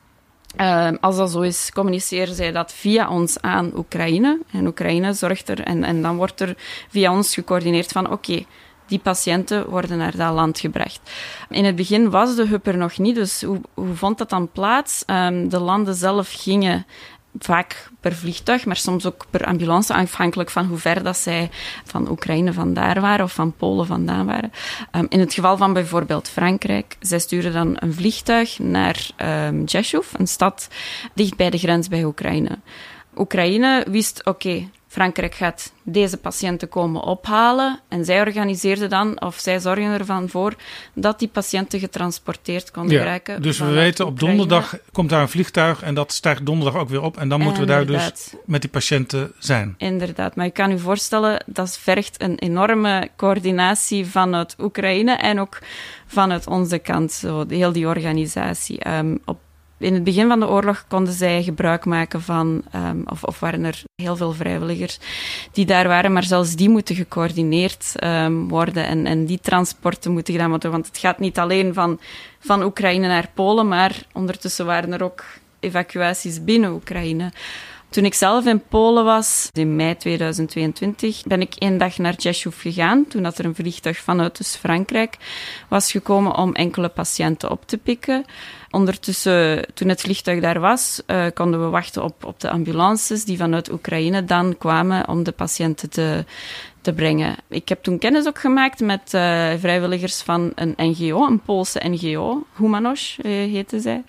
Speaker 2: Uh, als dat zo is, communiceren zij dat via ons aan Oekraïne. En Oekraïne zorgt er, en, en dan wordt er via ons gecoördineerd van, oké, okay, die patiënten worden naar dat land gebracht. In het begin was de hub er nog niet, dus hoe, hoe vond dat dan plaats? Um, de landen zelf gingen vaak per vliegtuig, maar soms ook per ambulance, afhankelijk van hoe ver dat zij van Oekraïne vandaar waren of van Polen vandaan waren. Um, in het geval van bijvoorbeeld Frankrijk, zij sturen dan een vliegtuig naar um, Rzeszów, een stad dicht bij de grens bij Oekraïne. Oekraïne wist, oké, okay, Frankrijk gaat deze patiënten komen ophalen en zij organiseerden dan, of zij zorgen ervan voor, dat die patiënten getransporteerd konden
Speaker 5: ja,
Speaker 2: raken.
Speaker 5: Dus we weten, op
Speaker 2: Oekraïne.
Speaker 5: donderdag komt daar een vliegtuig en dat stijgt donderdag ook weer op. En dan moeten we daar dus met die patiënten zijn.
Speaker 2: Inderdaad, maar je kan je voorstellen, dat vergt een enorme coördinatie vanuit Oekraïne en ook vanuit onze kant, zo, heel die organisatie. Um, op In het begin van de oorlog konden zij gebruik maken van, um, of, of waren er heel veel vrijwilligers die daar waren, maar zelfs die moeten gecoördineerd um, worden en, en die transporten moeten gedaan worden, want het gaat niet alleen van, van Oekraïne naar Polen, maar ondertussen waren er ook evacuaties binnen Oekraïne. Toen ik zelf in Polen was, in mei tweeduizend tweeëntwintig, ben ik één dag naar Rzeszów gegaan, toen dat er een vliegtuig vanuit dus Frankrijk was gekomen om enkele patiënten op te pikken. Ondertussen, toen het vliegtuig daar was, uh, konden we wachten op, op de ambulances die vanuit Oekraïne dan kwamen om de patiënten te, te brengen. Ik heb toen kennis ook gemaakt met uh, vrijwilligers van een N G O, een Poolse N G O, Humanos uh, heette zij,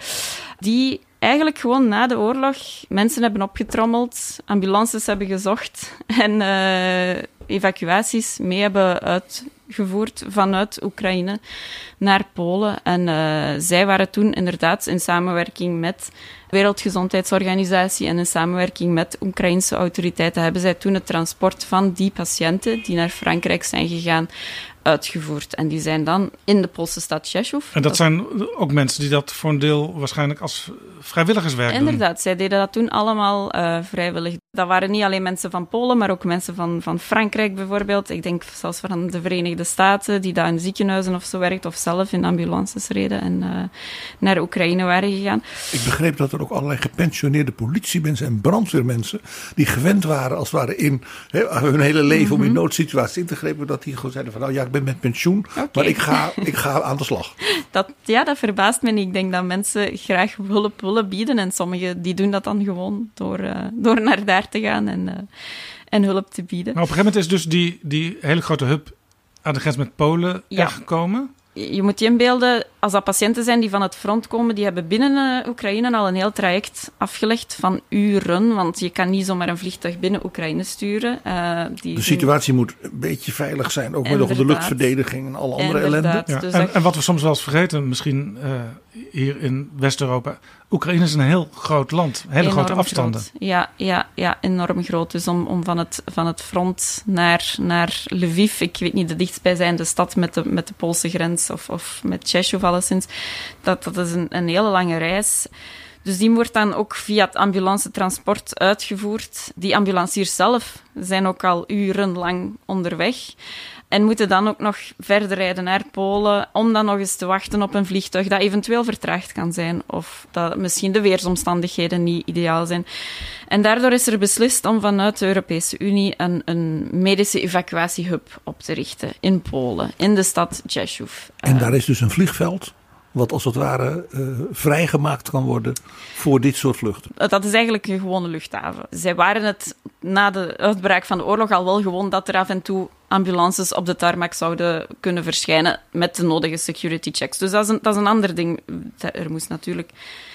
Speaker 2: die eigenlijk gewoon na de oorlog mensen hebben opgetrommeld, ambulances hebben gezocht en uh, evacuaties mee hebben uitgevoerd vanuit Oekraïne naar Polen. En uh, zij waren toen inderdaad in samenwerking met de Wereldgezondheidsorganisatie en in samenwerking met Oekraïnse autoriteiten hebben zij toen het transport van die patiënten die naar Frankrijk zijn gegaan uitgevoerd. En die zijn dan in de Poolse stad Rzeszów.
Speaker 5: En dat, dat zijn ook mensen die dat voor een deel waarschijnlijk als vrijwilligerswerk doen?
Speaker 2: Inderdaad, zij deden dat toen allemaal uh, vrijwillig. Dat waren niet alleen mensen van Polen, maar ook mensen van, van Frankrijk bijvoorbeeld. Ik denk zelfs van de Verenigde Staten, die daar in ziekenhuizen of zo werkt, of zelf in ambulances reden en uh, naar Oekraïne waren gegaan.
Speaker 3: Ik begreep dat er ook allerlei gepensioneerde politiemensen en brandweermensen, die gewend waren als het ware in he, hun hele leven mm-hmm. om in noodsituaties in te grijpen, dat die gewoon zeiden van nou ja, ik ben met pensioen, okay. maar ik ga, ik ga aan de slag.
Speaker 2: Dat, ja, dat verbaast me niet. Ik denk dat mensen graag hulp willen bieden en sommigen die doen dat dan gewoon door, uh, door naar daar te gaan en, uh, en hulp te bieden.
Speaker 5: Maar op een gegeven moment is dus die, die hele grote hub aan de grens met Polen
Speaker 2: ja.
Speaker 5: er gekomen?
Speaker 2: Je moet je inbeelden, als dat patiënten zijn die van het front komen, die hebben binnen uh, Oekraïne al een heel traject afgelegd van uren, want je kan niet zomaar een vliegtuig binnen Oekraïne sturen. Uh, die
Speaker 3: de situatie moet een beetje veilig zijn, ook met nog de luchtverdediging en alle andere
Speaker 2: Inderdaad.
Speaker 3: ellende.
Speaker 5: Ja,
Speaker 2: Dus
Speaker 5: en,
Speaker 2: dat...
Speaker 5: en wat we soms wel eens vergeten, misschien uh, hier in West-Europa, Oekraïne is een heel groot land, hele
Speaker 2: enorm
Speaker 5: grote afstanden.
Speaker 2: Groot. Ja, ja, ja, enorm groot. Dus om, om van, het, van het front naar, naar Lviv, ik weet niet de dichtstbijzijnde stad met de, met de Poolse grens, of, of met Rzeszów alleszins, dat, dat is een, een hele lange reis. Dus die wordt dan ook via het ambulancetransport uitgevoerd. Die ambulanciers zelf zijn ook al urenlang onderweg. En moeten dan ook nog verder rijden naar Polen om dan nog eens te wachten op een vliegtuig dat eventueel vertraagd kan zijn of dat misschien de weersomstandigheden niet ideaal zijn. En daardoor is er beslist om vanuit de Europese Unie een, een medische evacuatiehub op te richten in Polen, in de stad Rzeszów.
Speaker 3: En daar is dus een vliegveld wat als het ware uh, vrijgemaakt kan worden voor dit soort vluchten.
Speaker 2: Dat is eigenlijk een gewone luchthaven. Zij waren het na de uitbraak van de oorlog al wel gewoon dat er af en toe ambulances op de tarmac zouden kunnen verschijnen met de nodige security checks. Dus dat is een, dat is een ander ding. Er moest natuurlijk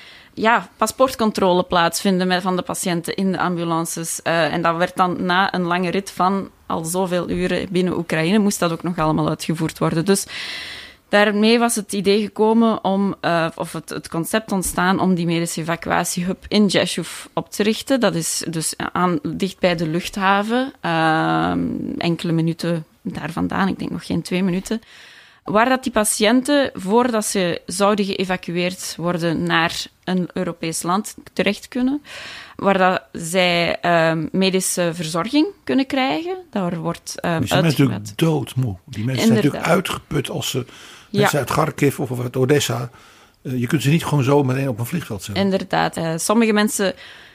Speaker 2: ja, paspoortcontrole plaatsvinden met, van de patiënten in de ambulances. Uh, en dat werd dan na een lange rit van al zoveel uren binnen Oekraïne, moest dat ook nog allemaal uitgevoerd worden. Dus daarmee was het idee gekomen om, uh, of het, het concept ontstaan om die medische evacuatiehub in Rzeszów op te richten. Dat is dus aan, dicht bij de luchthaven, uh, enkele minuten daar vandaan, ik denk nog geen twee minuten. Waar dat die patiënten, voordat ze zouden geëvacueerd worden naar een Europees land, terecht kunnen. Waar dat zij uh, medische verzorging kunnen krijgen. Daar wordt uh,
Speaker 3: die zijn natuurlijk doodmoe. Die mensen Inderdaad. zijn natuurlijk uitgeput als ze mensen ja. uit Kharkiv of uit Odessa. Uh, je kunt ze niet gewoon zo meteen op een vliegveld zetten.
Speaker 2: Inderdaad. Uh, sommige mensen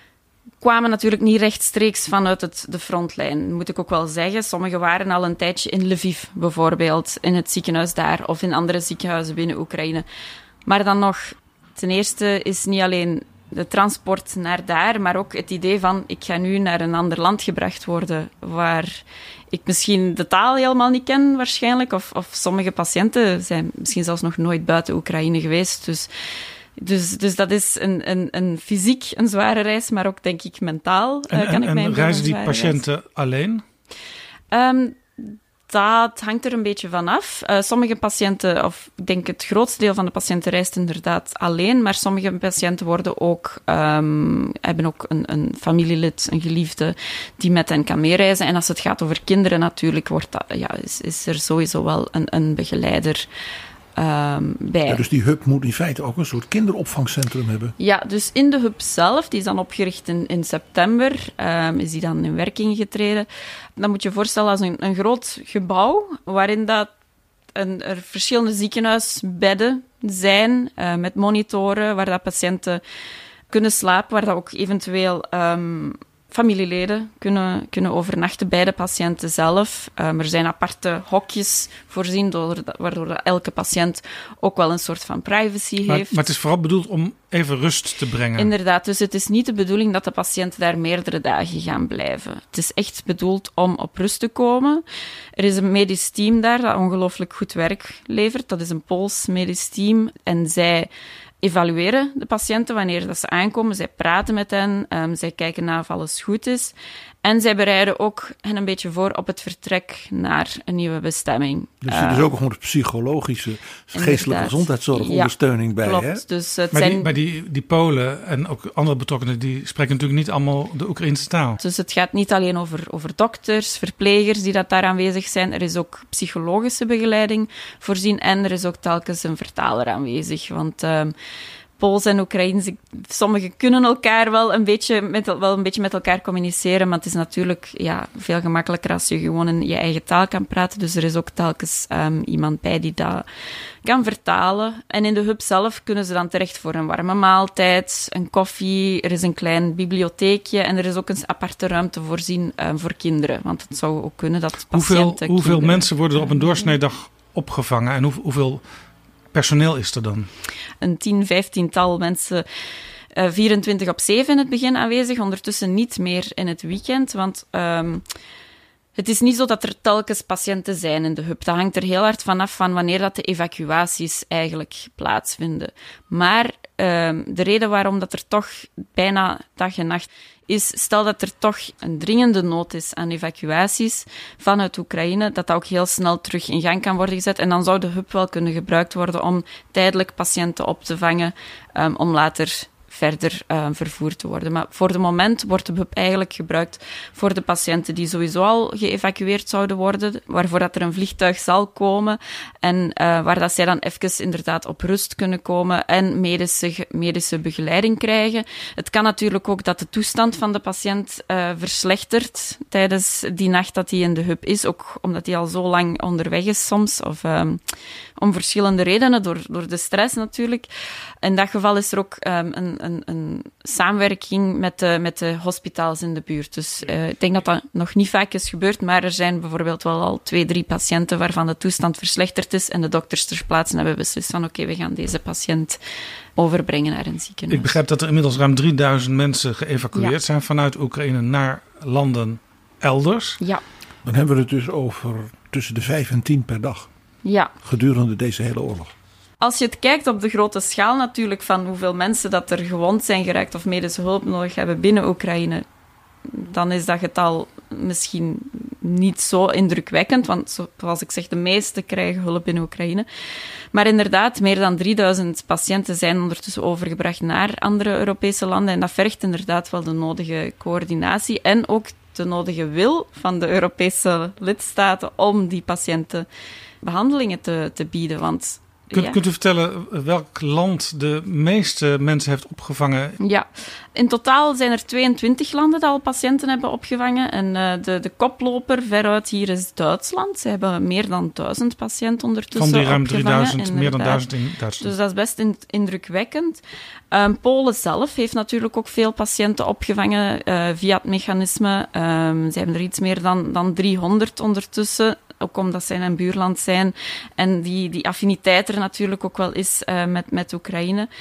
Speaker 2: kwamen natuurlijk niet rechtstreeks vanuit het, de frontlijn, moet ik ook wel zeggen. Sommigen waren al een tijdje in Lviv, bijvoorbeeld, in het ziekenhuis daar, of in andere ziekenhuizen binnen Oekraïne. Maar dan nog, ten eerste is niet alleen de transport naar daar, maar ook het idee van, ik ga nu naar een ander land gebracht worden, waar ik misschien de taal helemaal niet ken, waarschijnlijk, of, of sommige patiënten zijn misschien zelfs nog nooit buiten Oekraïne geweest, dus Dus, dus dat is een, een, een fysiek een zware reis, maar ook denk ik mentaal
Speaker 5: En,
Speaker 2: uh, kan
Speaker 5: en,
Speaker 2: ik mij
Speaker 5: en reizen die patiënten
Speaker 2: reis.
Speaker 5: alleen?
Speaker 2: Um, dat hangt er een beetje van af. Uh, sommige patiënten, of ik denk het grootste deel van de patiënten reist inderdaad alleen, maar sommige patiënten worden ook, um, hebben ook een, een familielid, een geliefde, die met hen kan meereizen. En als het gaat over kinderen natuurlijk, wordt dat, ja, is, is er sowieso wel een, een begeleider Um, bij.
Speaker 3: Ja, dus die hub moet in feite ook een soort kinderopvangcentrum hebben.
Speaker 2: Ja, dus in de hub zelf, die is dan opgericht in, in september, um, is die dan in werking getreden. Dan moet je je voorstellen als een, een groot gebouw, waarin dat een, er verschillende ziekenhuisbedden zijn, uh, met monitoren, waar dat patiënten kunnen slapen, waar dat ook eventueel um, familieleden kunnen, kunnen overnachten bij de patiënten zelf. Um, er zijn aparte hokjes voorzien, waardoor dat elke patiënt ook wel een soort van privacy
Speaker 5: maar,
Speaker 2: heeft.
Speaker 5: Maar het is vooral bedoeld om even rust te brengen.
Speaker 2: Inderdaad, dus het is niet de bedoeling dat de patiënten daar meerdere dagen gaan blijven. Het is echt bedoeld om op rust te komen. Er is een medisch team daar dat ongelooflijk goed werk levert. Dat is een Pools medisch team. En zij evalueren de patiënten wanneer dat ze aankomen. Zij praten met hen, um, zij kijken naar of alles goed is. En zij bereiden ook hen een beetje voor op het vertrek naar een nieuwe bestemming.
Speaker 3: Dus er is
Speaker 2: uh,
Speaker 3: ook gewoon psychologische, geestelijke
Speaker 2: inderdaad.
Speaker 3: gezondheidszorgondersteuning
Speaker 2: ja,
Speaker 3: bij.
Speaker 2: Klopt.
Speaker 3: Hè?
Speaker 2: Dus het
Speaker 5: maar
Speaker 2: zijn...
Speaker 5: die, maar die, die Polen en ook andere betrokkenen, die spreken natuurlijk niet allemaal de Oekraïnse taal.
Speaker 2: Dus het gaat niet alleen over, over dokters, verplegers die dat daar aanwezig zijn. Er is ook psychologische begeleiding voorzien en er is ook telkens een vertaler aanwezig. Want um, Pools en Oekraïens, sommigen kunnen elkaar wel een, beetje met, wel een beetje met elkaar communiceren, maar het is natuurlijk ja, veel gemakkelijker als je gewoon in je eigen taal kan praten. Dus er is ook telkens um, iemand bij die dat kan vertalen. En in de hub zelf kunnen ze dan terecht voor een warme maaltijd, een koffie, er is een klein bibliotheekje en er is ook een aparte ruimte voorzien um, voor kinderen. Want het zou ook kunnen dat patiënten...
Speaker 5: Hoeveel, hoeveel mensen worden er op een doorsneedag opgevangen en hoe, hoeveel personeel is er dan?
Speaker 2: Een tien, vijftiental mensen, uh, vierentwintig op zeven in het begin aanwezig, ondertussen niet meer in het weekend, want um, het is niet zo dat er telkens patiënten zijn in de hub. Dat hangt er heel hard vanaf van wanneer dat de evacuaties eigenlijk plaatsvinden. Maar um, de reden waarom dat er toch bijna dag en nacht is, stel dat er toch een dringende nood is aan evacuaties vanuit Oekraïne, dat dat ook heel snel terug in gang kan worden gezet. En dan zou de hub wel kunnen gebruikt worden om tijdelijk patiënten op te vangen, um, om later verder uh, vervoerd te worden. Maar voor het moment wordt de hub eigenlijk gebruikt voor de patiënten die sowieso al geëvacueerd zouden worden, waarvoor dat er een vliegtuig zal komen en uh, waar dat zij dan even inderdaad op rust kunnen komen en medische, medische begeleiding krijgen. Het kan natuurlijk ook dat de toestand van de patiënt uh, verslechtert tijdens die nacht dat hij in de hub is, ook omdat hij al zo lang onderweg is soms, of um, om verschillende redenen, door, door de stress natuurlijk. In dat geval is er ook um, een, een, een samenwerking met de, met de hospitaals in de buurt. Dus uh, ik denk dat dat nog niet vaak is gebeurd, maar er zijn bijvoorbeeld wel al twee, drie patiënten waarvan de toestand verslechterd is en de dokters ter plaatse hebben beslist van oké, okay, we gaan deze patiënt overbrengen naar een ziekenhuis.
Speaker 5: Ik begrijp dat er inmiddels ruim drieduizend mensen geëvacueerd
Speaker 2: ja.
Speaker 5: zijn vanuit Oekraïne naar landen elders.
Speaker 2: Ja.
Speaker 3: Dan hebben we het dus over tussen de vijf en tien per dag.
Speaker 2: Ja.
Speaker 3: Gedurende deze hele oorlog.
Speaker 2: Als je het kijkt op de grote schaal natuurlijk van hoeveel mensen dat er gewond zijn geraakt of medische hulp nodig hebben binnen Oekraïne, dan is dat getal misschien niet zo indrukwekkend, want zoals ik zeg, de meesten krijgen hulp in Oekraïne. Maar inderdaad, meer dan drieduizend patiënten zijn ondertussen overgebracht naar andere Europese landen en dat vergt inderdaad wel de nodige coördinatie en ook de nodige wil van de Europese lidstaten om die patiënten behandelingen te, te bieden, want...
Speaker 5: Kunt,
Speaker 2: ja.
Speaker 5: kunt u vertellen welk land de meeste mensen heeft opgevangen?
Speaker 2: Ja, in totaal zijn er tweeëntwintig landen die al patiënten hebben opgevangen. En uh, de, de koploper veruit hier is Duitsland. Ze hebben meer dan duizend patiënten ondertussen
Speaker 5: opgevangen. Van die ruim drieduizend, meer dan duizend in Duitsland.
Speaker 2: Dus dat is best in, indrukwekkend. Um, Polen zelf heeft natuurlijk ook veel patiënten opgevangen uh, via het mechanisme. Um, ze hebben er iets meer dan, dan driehonderd ondertussen. Ook omdat zij een buurland zijn en die, die affiniteit er natuurlijk ook wel is uh, met, met Oekraïne.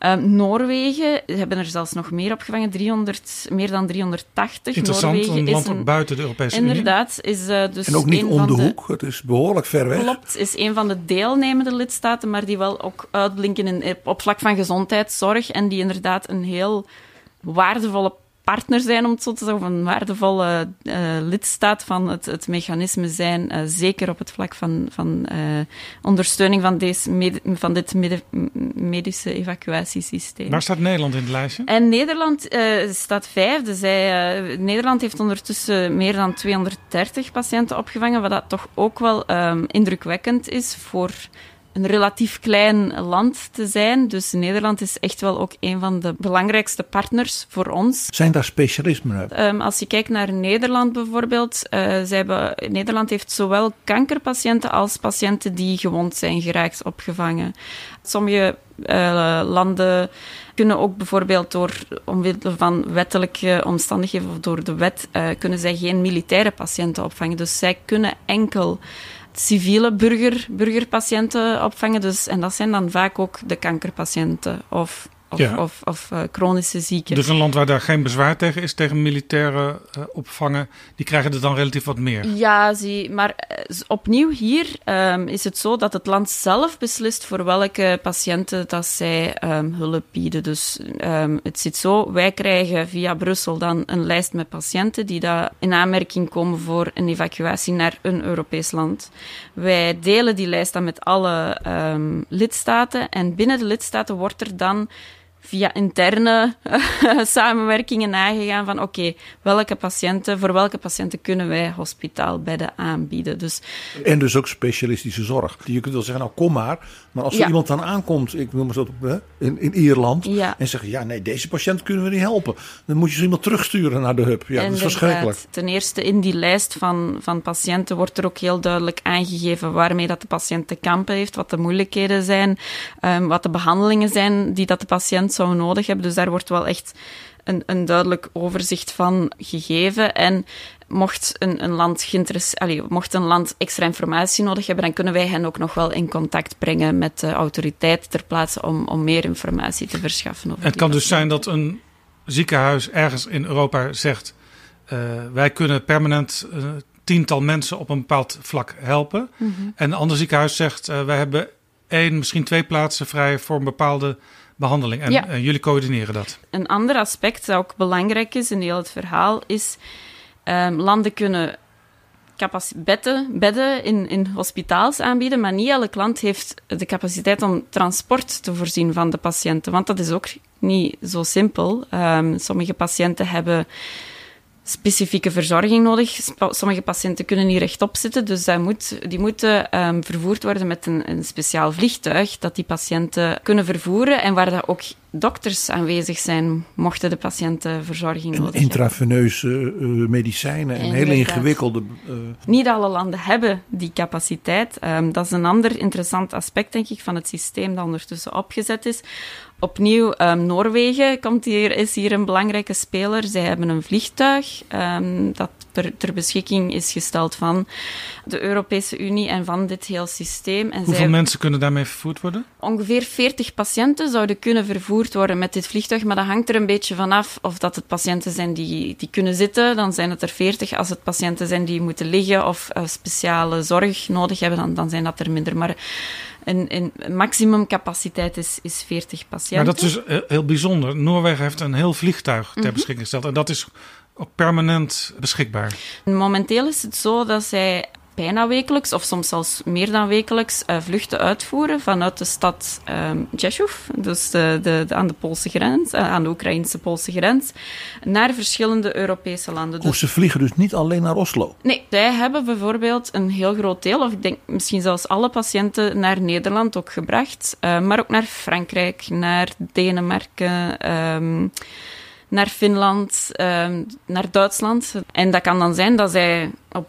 Speaker 2: Um, Noorwegen hebben er zelfs nog meer opgevangen, driehonderd, meer dan driehonderdtachtig.
Speaker 5: Interessant,
Speaker 2: Noorwegen
Speaker 5: een land
Speaker 2: is een,
Speaker 5: ook buiten de Europese Unie.
Speaker 2: Inderdaad. Is, uh, dus
Speaker 3: en ook niet
Speaker 2: een
Speaker 3: om
Speaker 2: van
Speaker 3: de
Speaker 2: de
Speaker 3: hoek, het is behoorlijk ver weg.
Speaker 2: Klopt, is een van de deelnemende lidstaten, maar die wel ook uitblinken in, op vlak van gezondheidszorg en die inderdaad een heel waardevolle partner zijn, om het zo te zeggen, of een waardevolle uh, lidstaat van het, het mechanisme zijn, uh, zeker op het vlak van, van uh, ondersteuning van, deze med- van dit med- medische evacuatiesysteem.
Speaker 5: Waar staat Nederland in het lijstje?
Speaker 2: En Nederland uh, staat vijfde. Zij, uh, Nederland heeft ondertussen meer dan tweehonderddertig patiënten opgevangen, wat dat toch ook wel um, indrukwekkend is voor een relatief klein land te zijn. Dus Nederland is echt wel ook een van de belangrijkste partners voor ons.
Speaker 3: Zijn daar specialismen uit?
Speaker 2: Um, als je kijkt naar Nederland bijvoorbeeld, uh, zij hebben, Nederland heeft zowel kankerpatiënten als patiënten die gewond zijn geraakt opgevangen. Sommige uh, landen kunnen ook bijvoorbeeld door omwille van wettelijke omstandigheden of door de wet, uh, kunnen zij geen militaire patiënten opvangen. Dus zij kunnen enkel civiele burger, burgerpatiënten opvangen. Dus, en dat zijn dan vaak ook de kankerpatiënten of, of,
Speaker 5: Ja.
Speaker 2: of, of uh, chronische zieken.
Speaker 5: Dus een land waar daar geen bezwaar tegen is, tegen militaire uh, opvangen, die krijgen er dan relatief wat meer.
Speaker 2: Ja, zie, maar uh, opnieuw hier um, is het zo dat het land zelf beslist voor welke patiënten dat zij um, hulp bieden. Dus um, het zit zo, wij krijgen via Brussel dan een lijst met patiënten die daar in aanmerking komen voor een evacuatie naar een Europees land. Wij delen die lijst dan met alle um, lidstaten en binnen de lidstaten wordt er dan via interne uh, samenwerkingen nagegaan van oké, okay, welke patiënten, voor welke patiënten kunnen wij hospitaalbedden aanbieden. Dus,
Speaker 3: En dus ook specialistische zorg. Je kunt wel zeggen, nou kom maar. Maar als er
Speaker 2: ja.
Speaker 3: iemand dan aankomt, ik noem maar zo hè, in, in Ierland,
Speaker 2: Ja.
Speaker 3: en zeggen, ja nee, deze patiënt kunnen we niet helpen. Dan moet je zo iemand terugsturen naar de hub. Ja, dat is verschrikkelijk.
Speaker 2: Ten eerste in die lijst van, van patiënten wordt er ook heel duidelijk aangegeven waarmee dat de patiënt te kampen heeft, wat de moeilijkheden zijn, um, wat de behandelingen zijn die dat de patiënt zou nodig hebben. Dus daar wordt wel echt een, een duidelijk overzicht van gegeven. En mocht een, een land geïnteresse- Allee, mocht een land extra informatie nodig hebben, dan kunnen wij hen ook nog wel in contact brengen met de autoriteit ter plaatse om, om meer informatie te verschaffen. Over
Speaker 5: Het kan
Speaker 2: die
Speaker 5: dus zijn dat een ziekenhuis ergens in Europa zegt, uh, wij kunnen permanent uh, tiental mensen op een bepaald vlak helpen.
Speaker 2: Mm-hmm.
Speaker 5: En een ander ziekenhuis zegt, uh, wij hebben één, misschien twee plaatsen vrij voor een bepaalde behandeling. En
Speaker 2: Ja.
Speaker 5: uh, jullie coördineren dat.
Speaker 2: Een ander aspect dat ook belangrijk is in heel het verhaal is um, landen kunnen capaci- bedden, bedden in, in hospitaals aanbieden, maar niet elk land heeft de capaciteit om transport te voorzien van de patiënten, want dat is ook niet zo simpel. Um, sommige patiënten hebben specifieke verzorging nodig. Sp- Sommige patiënten kunnen niet rechtop zitten, dus dat moet, die moeten um, vervoerd worden met een, een speciaal vliegtuig dat die patiënten kunnen vervoeren en waar dat ook dokters aanwezig zijn, mochten de patiënten verzorging
Speaker 3: En
Speaker 2: nodig hebben.
Speaker 3: intraveneuze uh, medicijnen en hele
Speaker 2: Inderdaad.
Speaker 3: ingewikkelde... Uh,
Speaker 2: Niet alle landen hebben die capaciteit. Um, dat is een ander interessant aspect, denk ik, van het systeem dat ondertussen opgezet is. Opnieuw, um, Noorwegen komt hier, is hier een belangrijke speler. Zij hebben een vliegtuig um, dat ter, ter beschikking is gesteld van de Europese Unie en van dit heel systeem. En
Speaker 5: Hoeveel
Speaker 2: zij,
Speaker 5: mensen kunnen daarmee vervoerd worden?
Speaker 2: ongeveer veertig patiënten zouden kunnen vervoerd worden met dit vliegtuig, maar dat hangt er een beetje vanaf of dat het patiënten zijn die, die kunnen zitten, dan zijn het er veertig. Als het patiënten zijn die moeten liggen of uh, speciale zorg nodig hebben, dan, dan zijn dat er minder. Maar een, een maximumcapaciteit is, is veertig patiënten.
Speaker 5: Maar dat is dus heel bijzonder. Noorwegen heeft een heel vliegtuig ter
Speaker 2: Mm-hmm.
Speaker 5: beschikking gesteld. En dat is ook permanent beschikbaar.
Speaker 2: Momenteel is het zo dat zij bijna wekelijks, of soms zelfs meer dan wekelijks, uh, vluchten uitvoeren vanuit de stad um, Rzeszów, dus de, de, de, aan de Poolse grens, uh, aan de Oekraïnse-Poolse grens, naar verschillende Europese landen.
Speaker 3: oh, ze vliegen dus niet alleen naar Oslo.
Speaker 2: Nee, zij hebben bijvoorbeeld een heel groot deel, of ik denk misschien zelfs alle patiënten, naar Nederland ook gebracht, uh, maar ook naar Frankrijk, naar Denemarken, um, naar Finland, um, naar Duitsland. En dat kan dan zijn dat zij op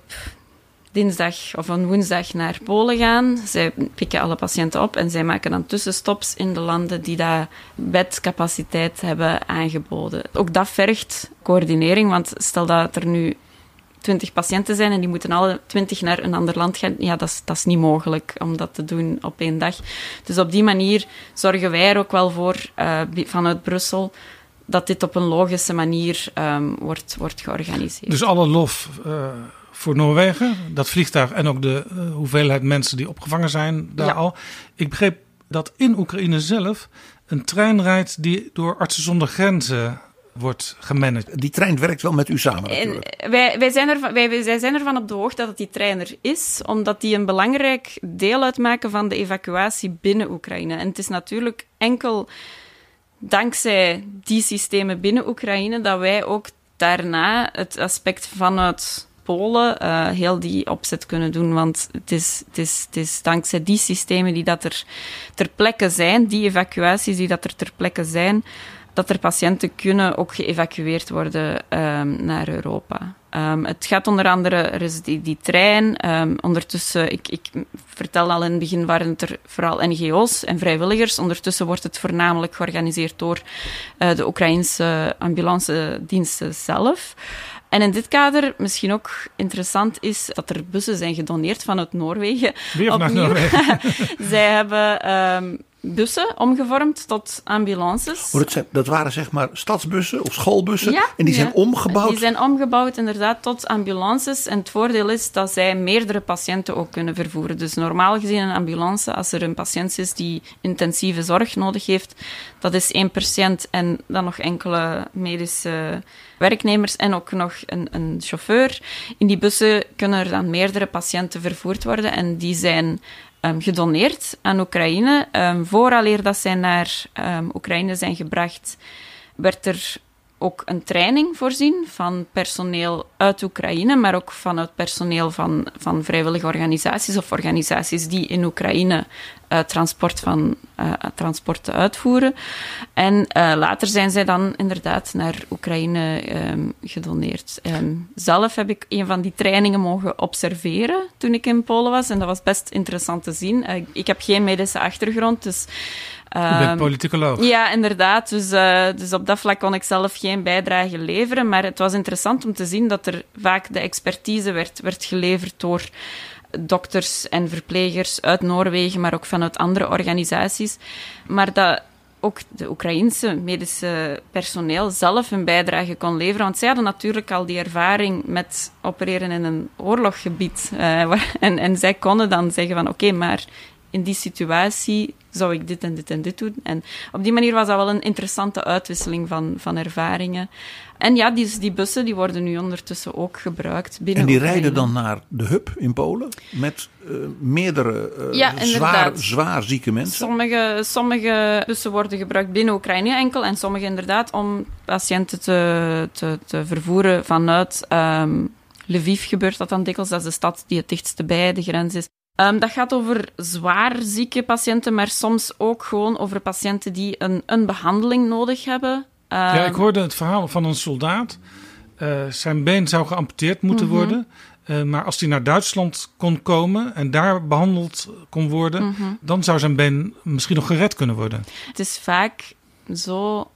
Speaker 2: dinsdag of een woensdag naar Polen gaan. Zij pikken alle patiënten op en zij maken dan tussenstops in de landen die daar bedcapaciteit hebben aangeboden. Ook dat vergt coördinering, want stel dat er nu twintig patiënten zijn en die moeten alle twintig naar een ander land gaan. Ja, dat is, dat is niet mogelijk om dat te doen op één dag. Dus op die manier zorgen wij er ook wel voor, uh, vanuit Brussel, dat dit op een logische manier um, wordt, wordt georganiseerd.
Speaker 5: Dus alle lof uh, voor Noorwegen, dat vliegtuig en ook de uh, hoeveelheid mensen die opgevangen zijn daar ja. al. Ik begreep dat in Oekraïne zelf een trein rijdt die door Artsen zonder Grenzen wordt gemanaged.
Speaker 3: Die trein werkt wel met u samen natuurlijk.
Speaker 2: En wij, wij, zijn ervan, wij, wij zijn ervan op de hoogte dat die trein er is, omdat die een belangrijk deel uitmaken van de evacuatie binnen Oekraïne. En het is natuurlijk enkel dankzij die systemen binnen Oekraïne dat wij ook daarna het aspect vanuit Polen uh, heel die opzet kunnen doen. Want het is, het, is, het is dankzij die systemen die dat er ter plekke zijn, die evacuaties die dat er ter plekke zijn, dat er patiënten kunnen ook geëvacueerd worden um, naar Europa. Um, het gaat onder andere, er is die, die trein. Um, ondertussen, ik, ik vertelde al in het begin, waren het er vooral N G O's en vrijwilligers. Ondertussen wordt het voornamelijk georganiseerd door uh, de Oekraïnse ambulancediensten zelf. En in dit kader misschien ook interessant is dat er bussen zijn gedoneerd vanuit Noorwegen.
Speaker 5: Weer vanuit Noorwegen.
Speaker 2: Zij hebben um, bussen omgevormd tot ambulances.
Speaker 3: Oh, dat, zijn, dat waren zeg maar stadsbussen of schoolbussen.
Speaker 2: Ja,
Speaker 3: en die
Speaker 2: ja.
Speaker 3: zijn omgebouwd?
Speaker 2: Die zijn omgebouwd inderdaad tot ambulances. En het voordeel is dat zij meerdere patiënten ook kunnen vervoeren. Dus normaal gezien een ambulance, als er een patiënt is die intensieve zorg nodig heeft, dat is één patiënt en dan nog enkele medische werknemers en ook nog een, een chauffeur. In die bussen kunnen er dan meerdere patiënten vervoerd worden en die zijn um, gedoneerd aan Oekraïne. Um, vooraleer dat zij naar um, Oekraïne zijn gebracht, werd er ook een training voorzien van personeel uit Oekraïne, maar ook vanuit personeel van, van vrijwillige organisaties of organisaties die in Oekraïne uh, transport van, uh, transporten uitvoeren. En uh, later zijn zij dan inderdaad naar Oekraïne um, gedoneerd. Um, zelf heb ik een van die trainingen mogen observeren toen ik in Polen was en dat was best interessant te zien. Uh, ik heb geen medische achtergrond, dus
Speaker 5: Je bent politicoloog.
Speaker 2: Ja, inderdaad. Dus, uh, dus op dat vlak kon ik zelf geen bijdrage leveren. Maar het was interessant om te zien dat er vaak de expertise werd, werd geleverd door dokters en verplegers uit Noorwegen, maar ook vanuit andere organisaties. Maar dat ook de Oekraïense medische personeel zelf hun bijdrage kon leveren. Want zij hadden natuurlijk al die ervaring met opereren in een oorlogsgebied. Uh, en, en zij konden dan zeggen van oké, okay, maar in die situatie zou ik dit en dit en dit doen. En op die manier was dat wel een interessante uitwisseling van, van ervaringen. En ja, die, die bussen die worden nu ondertussen ook gebruikt binnen
Speaker 3: En die
Speaker 2: Oekraïne.
Speaker 3: rijden dan naar de hub in Polen met uh, meerdere uh,
Speaker 2: ja,
Speaker 3: zwaar, zwaar zieke mensen?
Speaker 2: Sommige, sommige bussen worden gebruikt binnen Oekraïne enkel en sommige inderdaad om patiënten te, te, te vervoeren vanuit um, Lviv gebeurt dat dan dikwijls. Dat is de stad die het dichtst bij de grens is. Um, dat gaat over zwaar zieke patiënten, maar soms ook gewoon over patiënten die een, een behandeling nodig hebben. Um,
Speaker 5: ja, ik hoorde het verhaal van een soldaat. Uh, zijn been zou geamputeerd moeten mm-hmm. worden. Uh, maar als hij naar Duitsland kon komen en daar behandeld kon worden, mm-hmm. dan zou zijn been misschien nog gered kunnen worden.
Speaker 2: Het is vaak zo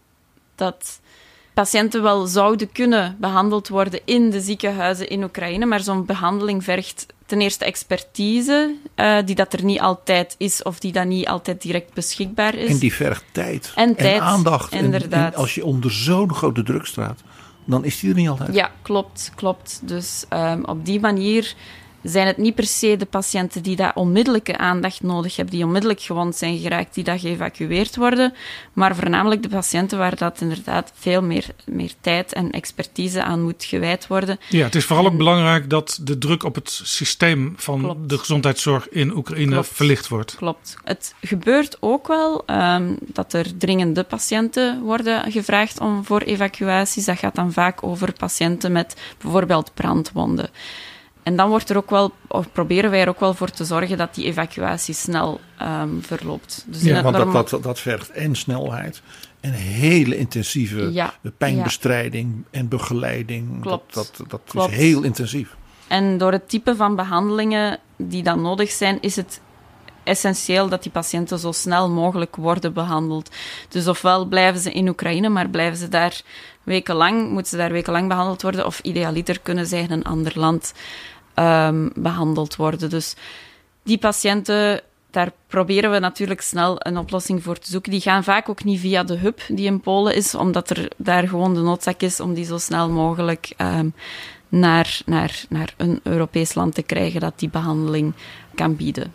Speaker 2: dat patiënten wel zouden kunnen behandeld worden in de ziekenhuizen in Oekraïne, maar zo'n behandeling vergt ten eerste expertise, uh, die dat er niet altijd is of die dat niet altijd direct beschikbaar is.
Speaker 3: En die vergt tijd
Speaker 2: en, tijd,
Speaker 3: en aandacht.
Speaker 2: Inderdaad.
Speaker 3: En, en als je onder zo'n grote druk staat, dan is die er niet altijd.
Speaker 2: Ja, klopt, klopt. Dus um, op die manier zijn het niet per se de patiënten die dat onmiddellijke aandacht nodig hebben, die onmiddellijk gewond zijn geraakt, die dat geëvacueerd worden, maar voornamelijk de patiënten waar dat inderdaad veel meer, meer tijd en expertise aan moet gewijd worden.
Speaker 5: Ja, het is vooral en, ook belangrijk dat de druk op het systeem van klopt. de gezondheidszorg in Oekraïne klopt. verlicht wordt.
Speaker 2: Klopt. Het gebeurt ook wel um, dat er dringende patiënten worden gevraagd om voor evacuaties. Dat gaat dan vaak over patiënten met bijvoorbeeld brandwonden. En dan wordt er ook wel, of proberen wij er ook wel voor te zorgen dat die evacuatie snel um, verloopt. Dus
Speaker 3: ja, want norma- dat, dat, dat vergt en snelheid en hele intensieve
Speaker 2: ja,
Speaker 3: pijnbestrijding ja. en begeleiding.
Speaker 2: Klopt.
Speaker 3: Dat, dat, dat
Speaker 2: Klopt.
Speaker 3: is heel intensief.
Speaker 2: En door het type van behandelingen die dan nodig zijn, is het essentieel dat die patiënten zo snel mogelijk worden behandeld. Dus ofwel blijven ze in Oekraïne, maar blijven ze daar wekenlang, moeten ze daar wekenlang behandeld worden, of idealiter kunnen zij in een ander land um, behandeld worden. Dus die patiënten, daar proberen we natuurlijk snel een oplossing voor te zoeken. Die gaan vaak ook niet via de hub die in Polen is, omdat er daar gewoon de noodzaak is om die zo snel mogelijk um, naar, naar, naar een Europees land te krijgen dat die behandeling kan bieden.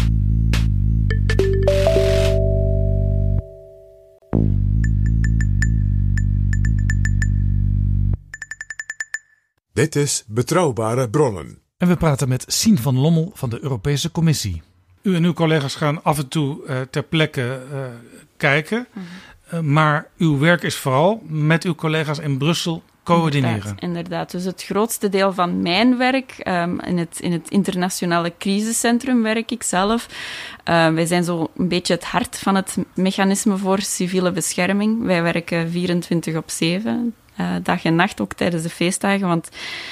Speaker 4: Dit is Betrouwbare Bronnen.
Speaker 5: En we praten met Sien van Lommel van de Europese Commissie. U en uw collega's gaan af en toe uh, ter plekke uh, kijken. Mm-hmm. Uh, maar uw werk is vooral met uw collega's in Brussel coördineren.
Speaker 2: Inderdaad, inderdaad. Dus het grootste deel van mijn werk, um, in, het, in het internationale crisiscentrum werk ik zelf. Uh, wij zijn zo een beetje het hart van het mechanisme voor civiele bescherming. Wij werken vierentwintig op zeven, uh, dag en nacht, ook tijdens de feestdagen, want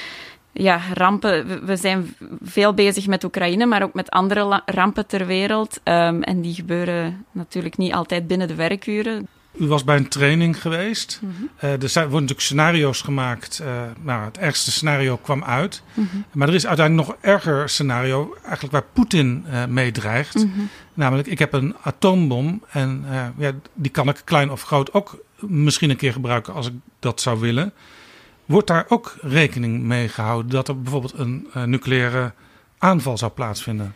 Speaker 2: ja, rampen, we zijn veel bezig met Oekraïne, maar ook met andere la- rampen ter wereld. Um, en die gebeuren natuurlijk niet altijd binnen de werkuren.
Speaker 5: U was bij een training geweest.
Speaker 2: Mm-hmm.
Speaker 5: Uh, er zijn, worden natuurlijk scenario's gemaakt. Uh, nou, het ergste scenario kwam uit.
Speaker 2: Mm-hmm.
Speaker 5: Maar er is uiteindelijk nog een erger scenario, eigenlijk waar Poetin uh, mee dreigt.
Speaker 2: Mm-hmm.
Speaker 5: Namelijk, ik heb een atoombom en uh, ja, die kan ik klein of groot ook misschien een keer gebruiken als ik dat zou willen. Wordt daar ook rekening mee gehouden dat er bijvoorbeeld een uh, nucleaire aanval zou plaatsvinden?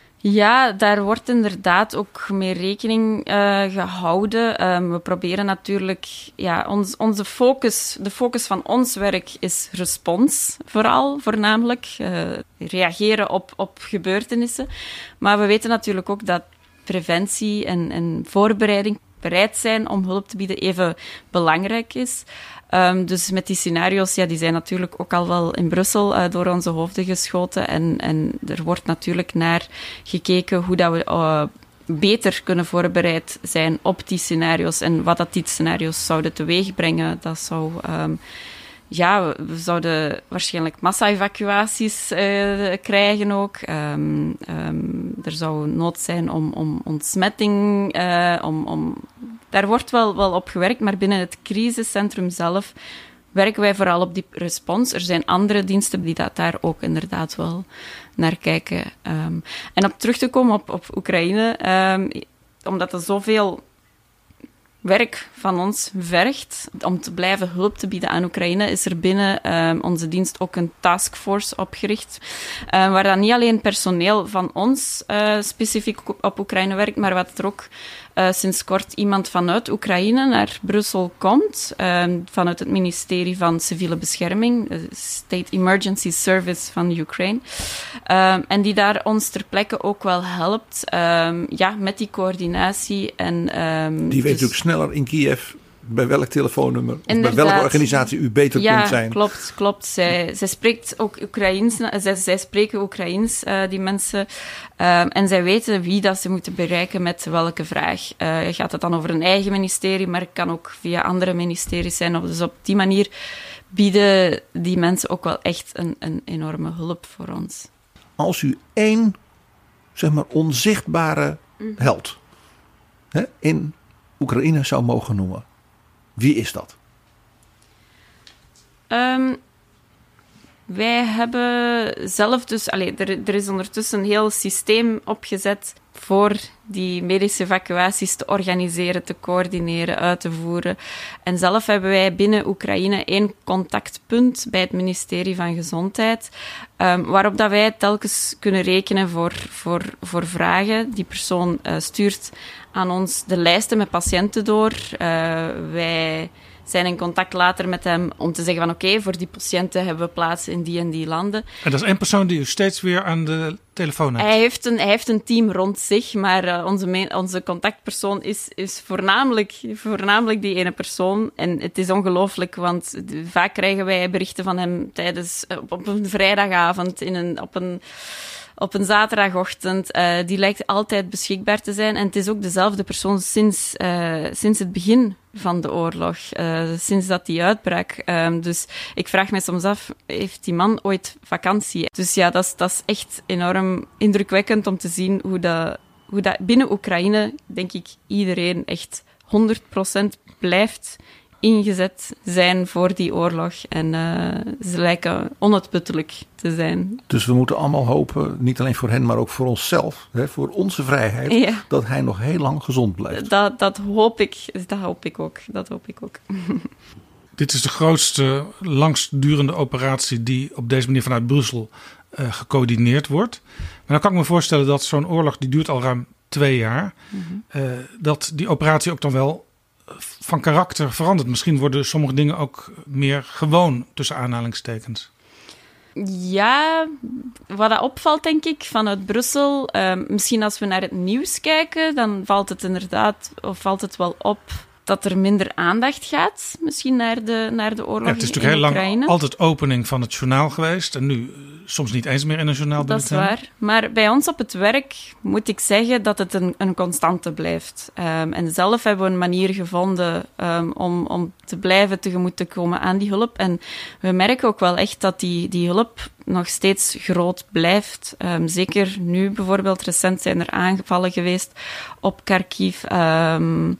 Speaker 2: Ja, daar wordt inderdaad ook mee rekening uh, gehouden. Um, we proberen natuurlijk, ja, ons, onze focus, de focus van ons werk is respons, vooral, voornamelijk. Uh, reageren op, op gebeurtenissen. Maar we weten natuurlijk ook dat preventie en, en voorbereiding, bereid zijn om hulp te bieden, even belangrijk is. Um, dus met die scenario's, ja, die zijn natuurlijk ook al wel in Brussel uh, door onze hoofden geschoten. En, en er wordt natuurlijk naar gekeken hoe dat we uh, beter kunnen voorbereid zijn op die scenario's. En wat dat die scenario's zouden teweegbrengen. Dat zou... Um, ja, we zouden waarschijnlijk massa-evacuaties uh, krijgen ook. Um, um, er zou nood zijn om, om ontsmetting... Uh, om, om... Daar wordt wel, wel op gewerkt, maar binnen het crisiscentrum zelf werken wij vooral op die respons. Er zijn andere diensten die dat daar ook inderdaad wel naar kijken. Um, en op terug te komen op, op Oekraïne, um, omdat er zoveel werk van ons vergt om te blijven hulp te bieden aan Oekraïne, is er binnen um, onze dienst ook een taskforce opgericht, um, waar dan niet alleen personeel van ons uh, specifiek op, op Oekraïne werkt, maar wat er ook uh, sinds kort iemand vanuit Oekraïne naar Brussel komt, um, vanuit het ministerie van Civiele Bescherming, de State Emergency Service van Oekraïne, um, en die daar ons ter plekke ook wel helpt, um, ja, met die coördinatie. En, um,
Speaker 3: die weet
Speaker 2: dus,
Speaker 3: ook snel in Kiev bij welk telefoonnummer of
Speaker 2: inderdaad,
Speaker 3: bij welke organisatie u beter
Speaker 2: ja,
Speaker 3: kunt zijn.
Speaker 2: Ja, klopt, klopt. Zij, zij spreekt ook Oekraïens, zij, zij spreken Oekraïens, uh, die mensen. Um, en zij weten wie dat ze moeten bereiken met welke vraag. Uh, gaat het dan over een eigen ministerie, maar het kan ook via andere ministeries zijn. Dus op die manier bieden die mensen ook wel echt een, een enorme hulp voor ons.
Speaker 3: Als u één, zeg maar, onzichtbare held hè, in Oekraïne zou mogen noemen, wie is dat?
Speaker 2: Um, wij hebben zelf dus... Allee, er, er is ondertussen een heel systeem opgezet voor die medische evacuaties te organiseren, te coördineren, uit te voeren. En zelf hebben wij binnen Oekraïne één contactpunt bij het ministerie van Gezondheid, um, waarop dat wij telkens kunnen rekenen voor, voor, voor vragen. Die persoon uh, stuurt aan ons de lijsten met patiënten door. Uh, wij zijn in contact later met hem om te zeggen van oké, okay, voor die patiënten hebben we plaats in die en die landen.
Speaker 5: En dat is één persoon die u steeds weer aan de telefoon hebt?
Speaker 2: Hij heeft een, hij heeft een team rond zich, maar uh, onze, me- onze contactpersoon is, is voornamelijk, voornamelijk die ene persoon. En het is ongelooflijk, want de, vaak krijgen wij berichten van hem tijdens, op, op een vrijdagavond, in een, op een... op een zaterdagochtend. Uh, die lijkt altijd beschikbaar te zijn. En het is ook dezelfde persoon sinds, uh, sinds het begin van de oorlog. Uh, sinds dat die uitbrak. Um, dus ik vraag me soms af, heeft die man ooit vakantie? Dus ja, dat is, dat is echt enorm indrukwekkend om te zien hoe dat, hoe dat binnen Oekraïne, denk ik, iedereen echt honderd procent blijft ingezet zijn voor die oorlog. En uh, ze lijken onuitputtelijk te zijn.
Speaker 3: Dus we moeten allemaal hopen, niet alleen voor hen, maar ook voor onszelf, hè, voor onze vrijheid,
Speaker 2: ja.
Speaker 3: dat hij nog heel lang gezond blijft.
Speaker 2: Dat, dat hoop ik. Dat hoop ik ook. Dat hoop ik ook.
Speaker 5: Dit is de grootste, langstdurende operatie die op deze manier vanuit Brussel uh, gecoördineerd wordt. Maar dan kan ik me voorstellen dat zo'n oorlog, die duurt al ruim twee jaar, mm-hmm. uh, dat die operatie ook dan wel van karakter verandert. Misschien worden sommige dingen ook meer gewoon, tussen aanhalingstekens.
Speaker 2: Ja, wat dat opvalt, denk ik, vanuit Brussel, uh, misschien als we naar het nieuws kijken, dan valt het inderdaad, of valt het wel op, dat er minder aandacht gaat, misschien naar de, naar de oorlog in Oekraïne. Ja, het is natuurlijk heel lang
Speaker 5: altijd opening van het journaal geweest. En nu soms niet eens meer in een journaal.
Speaker 2: Dat is waar. Maar bij ons op het werk moet ik zeggen dat het een, een constante blijft. Um, en zelf hebben we een manier gevonden um, om, om te blijven tegemoet te komen aan die hulp. En we merken ook wel echt dat die, die hulp nog steeds groot blijft. Um, zeker nu bijvoorbeeld, recent zijn er aangevallen geweest op Kharkiv. Um,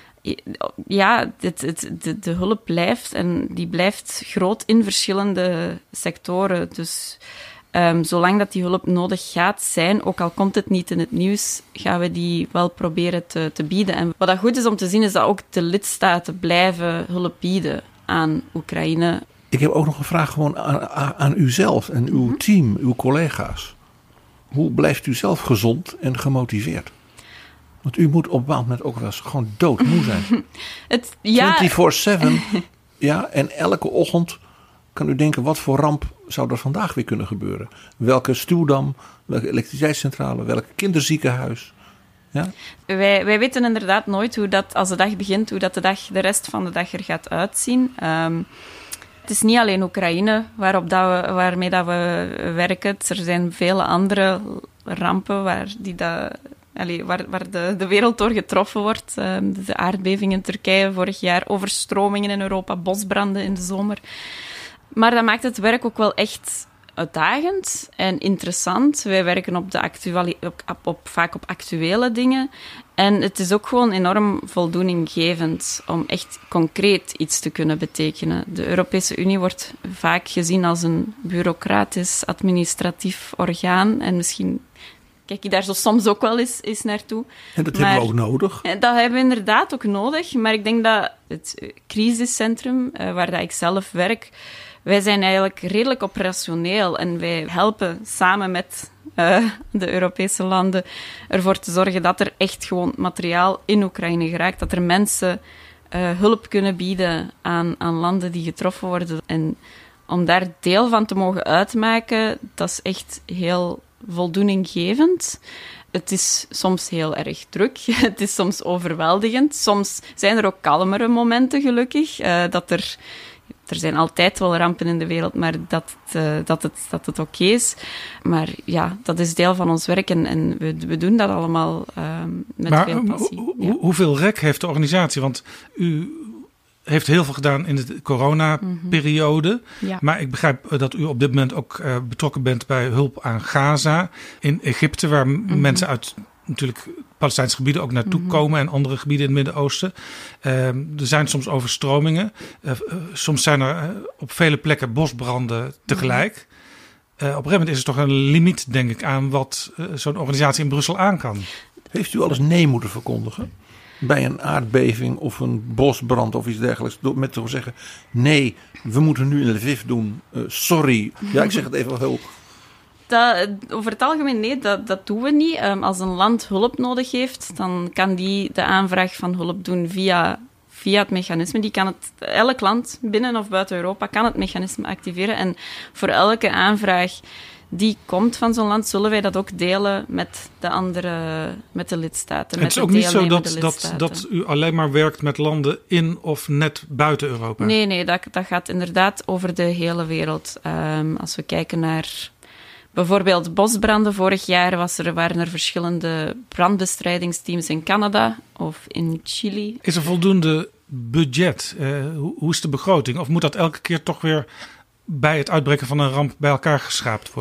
Speaker 2: Ja, dit, het, de, de hulp blijft en die blijft groot in verschillende sectoren. Dus um, zolang dat die hulp nodig gaat zijn, ook al komt het niet in het nieuws, gaan we die wel proberen te, te bieden. En wat dat goed is om te zien, is dat ook de lidstaten blijven hulp bieden aan Oekraïne.
Speaker 3: Ik heb ook nog een vraag gewoon aan, aan, aan uzelf en uw mm-hmm. team, uw collega's. Hoe blijft u zelf gezond en gemotiveerd? Want u moet op een bepaald moment ook wel eens gewoon doodmoe zijn.
Speaker 2: Het, ja.
Speaker 3: vierentwintig zeven. Ja, en elke ochtend kan u denken, wat voor ramp zou er vandaag weer kunnen gebeuren? Welke stuwdam, welke elektriciteitscentrale, welk kinderziekenhuis? Ja?
Speaker 2: Wij, wij weten inderdaad nooit hoe dat, als de dag begint, hoe dat de, dag, de rest van de dag er gaat uitzien. Um, het is niet alleen Oekraïne waarop dat we, waarmee dat we werken. Er zijn vele andere rampen waar die dat... Allee, waar waar de, de wereld door getroffen wordt. Uh, de aardbeving in Turkije vorig jaar, overstromingen in Europa, bosbranden in de zomer. Maar dat maakt het werk ook wel echt uitdagend en interessant. Wij werken op de actuali- op, op, op, vaak op actuele dingen. En het is ook gewoon enorm voldoeninggevend om echt concreet iets te kunnen betekenen. De Europese Unie wordt vaak gezien als een bureaucratisch, administratief orgaan. En misschien... kijk ik daar zo soms ook wel eens, eens naartoe.
Speaker 3: En dat
Speaker 2: maar,
Speaker 3: hebben we ook nodig.
Speaker 2: Dat hebben we inderdaad ook nodig. Maar ik denk dat het crisiscentrum, uh, waar dat ik zelf werk, wij zijn eigenlijk redelijk operationeel. En wij helpen samen met uh, de Europese landen ervoor te zorgen dat er echt gewoon materiaal in Oekraïne geraakt. Dat er mensen uh, hulp kunnen bieden aan, aan landen die getroffen worden. En om daar deel van te mogen uitmaken, dat is echt heel... voldoeninggevend. Het is soms heel erg druk. Het is soms overweldigend. Soms zijn er ook kalmere momenten, gelukkig. Uh, dat er, er zijn altijd wel rampen in de wereld, maar dat, uh, dat het, dat het oké is. Maar ja, dat is deel van ons werk en, en we, we doen dat allemaal uh, met
Speaker 5: maar,
Speaker 2: veel passie.
Speaker 5: Ho-
Speaker 2: ja.
Speaker 5: Hoeveel rek heeft de organisatie? Want u heeft heel veel gedaan in de corona-periode.
Speaker 2: Mm-hmm. Ja.
Speaker 5: Maar ik begrijp dat u op dit moment ook uh, betrokken bent bij hulp aan Gaza. In Egypte, waar mm-hmm. mensen uit natuurlijk Palestijnse gebieden ook naartoe mm-hmm. komen. En andere gebieden in het Midden-Oosten. Uh, er zijn soms overstromingen. Uh, uh, soms zijn er uh, op vele plekken bosbranden tegelijk. Mm-hmm. Uh, op een gegeven moment is er toch een limiet, denk ik, aan wat uh, zo'n organisatie in Brussel aan kan.
Speaker 3: Heeft u alles nee moeten verkondigen? Bij een aardbeving of een bosbrand of iets dergelijks. Met te zeggen, nee, we moeten nu een Lviv doen. Uh, sorry. Ja, ik zeg het even wel heel...
Speaker 2: Dat, over het algemeen, nee, dat, dat doen we niet. Um, als een land hulp nodig heeft, dan kan die de aanvraag van hulp doen via, via het mechanisme. Die kan het, elk land, binnen of buiten Europa, kan het mechanisme activeren. En voor elke aanvraag die komt van zo'n land, zullen wij dat ook delen met de andere, met de lidstaten.
Speaker 5: Het is ook niet zo dat, dat, dat u alleen maar werkt met landen in of net buiten Europa?
Speaker 2: Nee, nee, dat, dat gaat inderdaad over de hele wereld. Um, als we kijken naar bijvoorbeeld bosbranden, vorig jaar was er, waren er verschillende brandbestrijdingsteams in Canada of in Chili.
Speaker 5: Is er voldoende budget? Uh, hoe, hoe is de begroting? Of moet dat elke keer toch weer bij het uitbreken van een ramp bij elkaar geschraapt worden?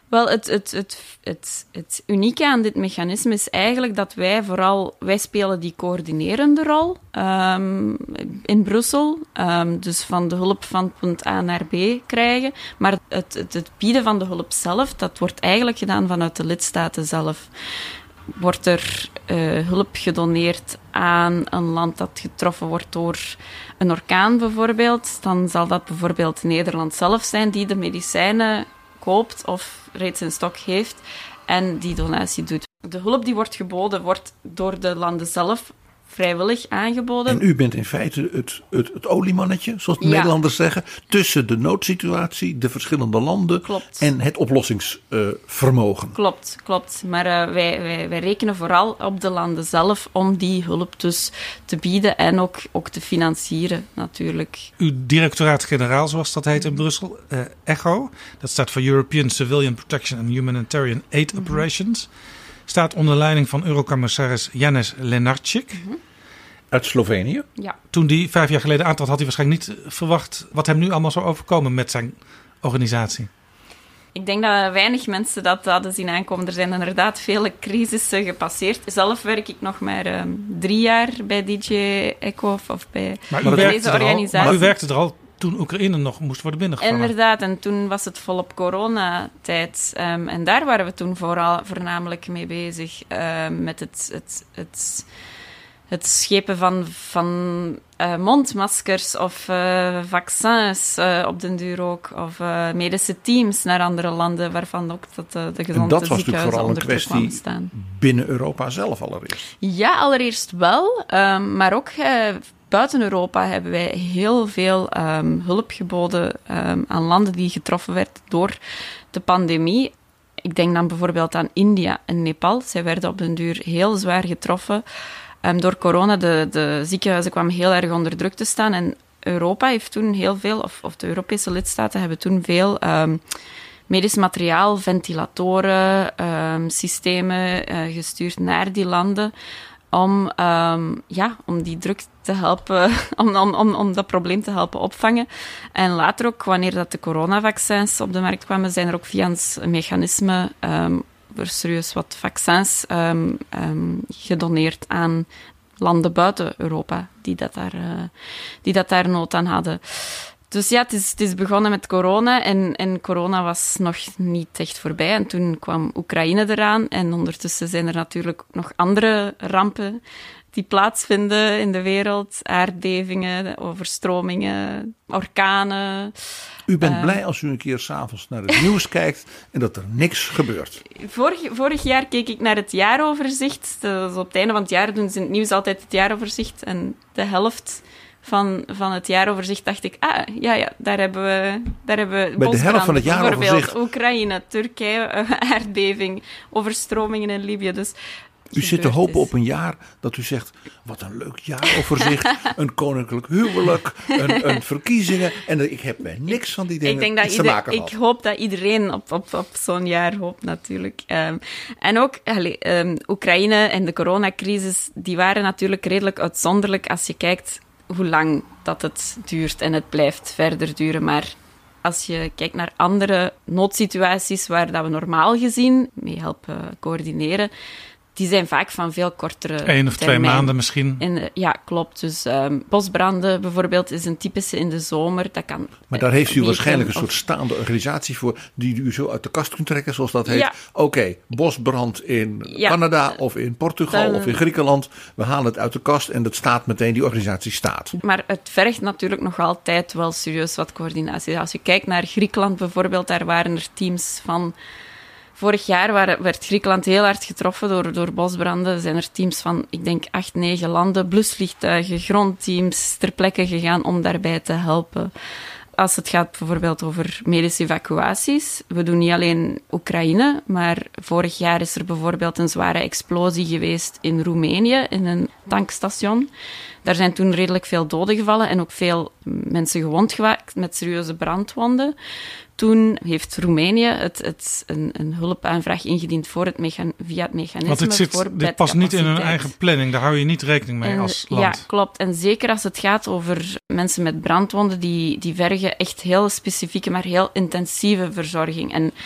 Speaker 2: Wel, het, het, het, het, het unieke aan dit mechanisme is eigenlijk dat wij vooral... Wij spelen die coördinerende rol um, in Brussel. Um, dus van de hulp van punt A naar B krijgen. Maar het, het, het bieden van de hulp zelf, dat wordt eigenlijk gedaan vanuit de lidstaten zelf. Wordt er uh, hulp gedoneerd aan een land dat getroffen wordt door een orkaan bijvoorbeeld, dan zal dat bijvoorbeeld Nederland zelf zijn die de medicijnen koopt of reeds in stok heeft en die donatie doet. De hulp die wordt geboden, wordt door de landen zelf vrijwillig aangeboden.
Speaker 3: En u bent in feite het, het, het oliemannetje, zoals de
Speaker 2: ja.
Speaker 3: Nederlanders zeggen, tussen de noodsituatie, de verschillende landen
Speaker 2: klopt.
Speaker 3: en het oplossingsvermogen. Uh,
Speaker 2: klopt, klopt. Maar uh, wij, wij, wij rekenen vooral op de landen zelf om die hulp dus te bieden en ook, ook te financieren natuurlijk.
Speaker 5: Uw directoraat-generaal, zoals dat heet in Brussel, uh, ECHO, dat staat voor European Civilian Protection and Humanitarian Aid mm-hmm. Operations, staat onder leiding van Eurocommissaris Janez Lenarčič. Mm-hmm.
Speaker 3: Uit Slovenië?
Speaker 2: Ja.
Speaker 5: Toen die vijf jaar geleden aantrad, had hij waarschijnlijk niet verwacht wat hem nu allemaal zou overkomen met zijn organisatie.
Speaker 2: Ik denk dat weinig mensen dat hadden zien aankomen. Er zijn inderdaad vele crisissen gepasseerd. Zelf werk ik nog maar um, drie jaar bij D J ECHO of, of bij,
Speaker 5: maar
Speaker 2: bij deze
Speaker 5: al,
Speaker 2: organisatie.
Speaker 5: Maar u werkte er al toen Oekraïne nog moest worden binnengevallen.
Speaker 2: Inderdaad, en toen was het volop coronatijd. Um, en daar waren we toen vooral, voornamelijk mee bezig. Um, met het, het, het, het schepen van, van uh, mondmaskers of uh, vaccins uh, op den duur ook. Of uh, medische teams naar andere landen, waarvan ook dat, uh, de gezonde ziekenhuizen onder druk kwamen staan.
Speaker 3: Binnen Europa zelf allereerst?
Speaker 2: Ja, allereerst wel. Um, maar ook... Uh, Buiten Europa hebben wij heel veel um, hulp geboden um, aan landen die getroffen werden door de pandemie. Ik denk dan bijvoorbeeld aan India en Nepal. Zij werden op den duur heel zwaar getroffen um, door corona. De, de ziekenhuizen kwamen heel erg onder druk te staan. En Europa heeft toen heel veel, of, of de Europese lidstaten hebben toen veel... Um, medisch materiaal, ventilatoren, um, systemen uh, gestuurd naar die landen... Om, um, ja, om die druk te helpen, om, om, om, om dat probleem te helpen opvangen. En later ook, wanneer dat de coronavaccins op de markt kwamen, zijn er ook via een mechanisme um, er serieus wat vaccins um, um, gedoneerd aan landen buiten Europa die dat daar, uh, die dat daar nood aan hadden. Dus ja, het is, het is begonnen met corona en, en corona was nog niet echt voorbij. En toen kwam Oekraïne eraan en ondertussen zijn er natuurlijk nog andere rampen die plaatsvinden in de wereld. Aardbevingen, overstromingen, orkanen.
Speaker 3: U bent
Speaker 2: uh,
Speaker 3: blij als u een keer 's avonds naar het nieuws kijkt en dat er niks gebeurt.
Speaker 2: Vorig, vorig jaar keek ik naar het jaaroverzicht. Dus op het einde van het jaar doen ze in het nieuws altijd het jaaroverzicht en de helft... Van, van het jaaroverzicht dacht ik, ah, ja, ja, daar hebben we... Daar hebben we
Speaker 3: Bij de helft van het jaaroverzicht...
Speaker 2: Oekraïne, Turkije, uh, aardbeving, overstromingen in Libië. Dus
Speaker 3: u zit te hopen op een jaar dat u zegt, wat een leuk jaaroverzicht, een koninklijk huwelijk, een, een verkiezingen. En ik heb bij niks van die dingen
Speaker 2: ik denk dat
Speaker 3: iets
Speaker 2: ieder,
Speaker 3: te maken
Speaker 2: Ik
Speaker 3: gehad.
Speaker 2: hoop dat iedereen op, op, op zo'n jaar hoopt natuurlijk. Um, en ook allee, um, Oekraïne en de coronacrisis, die waren natuurlijk redelijk uitzonderlijk als je kijkt hoe lang dat het duurt en het blijft verder duren. Maar als je kijkt naar andere noodsituaties waar dat we normaal gezien mee helpen coördineren, die zijn vaak van veel kortere
Speaker 5: Eén of
Speaker 2: termijn.
Speaker 5: twee maanden misschien.
Speaker 2: En, ja, klopt. Dus um, bosbranden bijvoorbeeld is een typische in de zomer. Dat kan,
Speaker 3: Maar daar heeft u
Speaker 2: uh,
Speaker 3: waarschijnlijk een
Speaker 2: of,
Speaker 3: soort staande organisatie voor die u zo uit de kast kunt trekken, zoals dat heet.
Speaker 2: Ja.
Speaker 3: Oké, okay, bosbrand in
Speaker 2: ja.
Speaker 3: Canada of in Portugal
Speaker 2: Dan,
Speaker 3: of in Griekenland. We halen het uit de kast en dat staat meteen, die organisatie staat.
Speaker 2: Maar het vergt natuurlijk nog altijd wel serieus wat coördinatie. Als je kijkt naar Griekenland bijvoorbeeld, daar waren er teams van... Vorig jaar waren, werd Griekenland heel hard getroffen door, door bosbranden. Er zijn er teams van, ik denk, acht, negen landen, blusvliegtuigen, grondteams ter plekke gegaan om daarbij te helpen. Als het gaat bijvoorbeeld over medische evacuaties. We doen niet alleen Oekraïne, maar vorig jaar is er bijvoorbeeld een zware explosie geweest in Roemenië, in een tankstation. Daar zijn toen redelijk veel doden gevallen en ook veel mensen gewond geraakt met serieuze brandwonden. Toen heeft Roemenië het, het, een, een hulpaanvraag ingediend voor het mechan- via het mechanisme.
Speaker 5: Want het zit,
Speaker 2: voor
Speaker 5: dit past niet in hun
Speaker 2: bedcapaciteit.
Speaker 5: eigen planning. Daar hou je niet rekening mee
Speaker 2: En,
Speaker 5: als land.
Speaker 2: Ja, klopt. En zeker als het gaat over mensen met brandwonden, die, die vergen echt heel specifieke, maar heel intensieve verzorging. En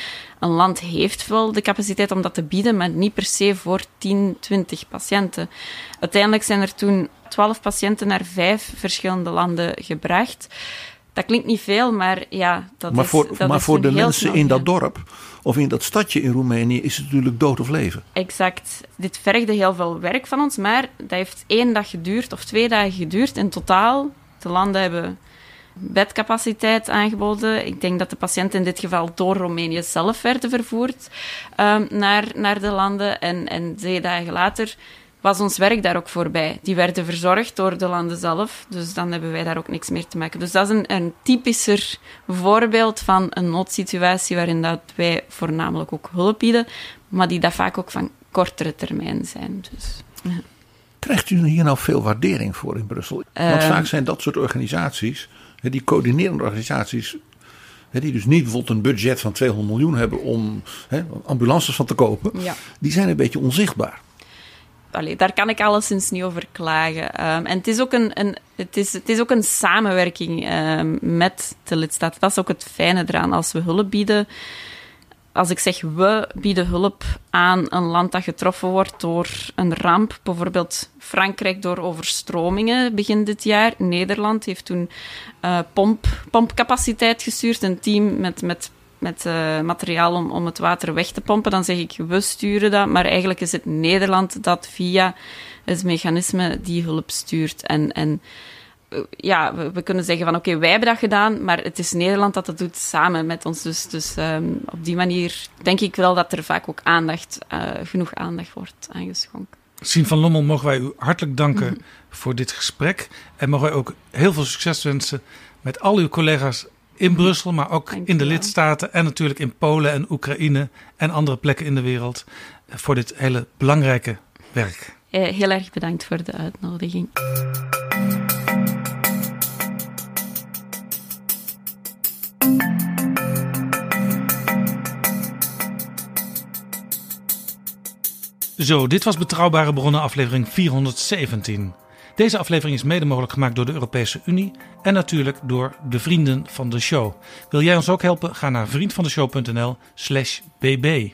Speaker 2: een land heeft wel de capaciteit om dat te bieden, maar niet per se voor tien, twintig patiënten. Uiteindelijk zijn er toen twaalf patiënten naar vijf verschillende landen gebracht. Dat klinkt niet veel, maar ja, dat
Speaker 3: maar
Speaker 2: is
Speaker 3: voor,
Speaker 2: dat
Speaker 3: Maar
Speaker 2: is
Speaker 3: voor de
Speaker 2: heel
Speaker 3: mensen
Speaker 2: snel,
Speaker 3: in
Speaker 2: ja.
Speaker 3: dat dorp of in dat stadje in Roemenië is het natuurlijk dood of leven.
Speaker 2: Exact. Dit vergde heel veel werk van ons, maar dat heeft één dag geduurd of twee dagen geduurd. In totaal, de landen hebben bedcapaciteit aangeboden. Ik denk dat de patiënten in dit geval door Roemenië zelf werden vervoerd um, naar, naar de landen. En, en twee dagen later was ons werk daar ook voorbij. Die werden verzorgd door de landen zelf, dus dan hebben wij daar ook niks meer te maken. Dus dat is een, een typischer voorbeeld van een noodsituatie waarin dat wij voornamelijk ook hulp bieden, maar die dat vaak ook van kortere termijn zijn. Dus, ja.
Speaker 3: Krijgt u hier nou veel waardering voor in Brussel? Want
Speaker 2: Uh,
Speaker 3: vaak zijn dat soort organisaties, die coördinerende organisaties, die dus niet bijvoorbeeld een budget van tweehonderd miljoen hebben om ambulances van te kopen,
Speaker 2: Ja.
Speaker 3: die zijn een beetje onzichtbaar.
Speaker 2: Allee, daar kan ik alleszins niet over klagen. Um, en het is ook een, een, het is, het is ook een samenwerking um, met de lidstaten. Dat is ook het fijne eraan. Als we hulp bieden, als ik zeg we bieden hulp aan een land dat getroffen wordt door een ramp, bijvoorbeeld Frankrijk door overstromingen begin dit jaar. Nederland heeft toen uh, pomp, pompcapaciteit gestuurd, een team met... met met uh, materiaal om, om het water weg te pompen, dan zeg ik, we sturen dat. Maar eigenlijk is het Nederland dat via het mechanisme die hulp stuurt. En, en uh, ja, we, we kunnen zeggen van, oké, okay, wij hebben dat gedaan, maar het is Nederland dat dat doet samen met ons. Dus, dus um, op die manier denk ik wel dat er vaak ook aandacht, uh, genoeg aandacht wordt aangeschonken.
Speaker 5: Sien van Lommel, mogen wij u hartelijk danken
Speaker 2: Mm-hmm.
Speaker 5: voor dit gesprek. En mogen wij ook heel veel succes wensen met al uw collega's in Brussel, maar ook
Speaker 2: Dank
Speaker 5: in de
Speaker 2: je wel.
Speaker 5: lidstaten en natuurlijk in Polen en Oekraïne en andere plekken in de wereld voor dit hele belangrijke werk.
Speaker 2: Uh, heel erg bedankt voor de uitnodiging.
Speaker 5: Zo, dit was Betrouwbare Bronnen aflevering vierhonderdzeventien. Deze aflevering is mede mogelijk gemaakt door de Europese Unie en natuurlijk door de vrienden van de show. Wil jij ons ook helpen? Ga naar vriendvandeshow.nl slash bb.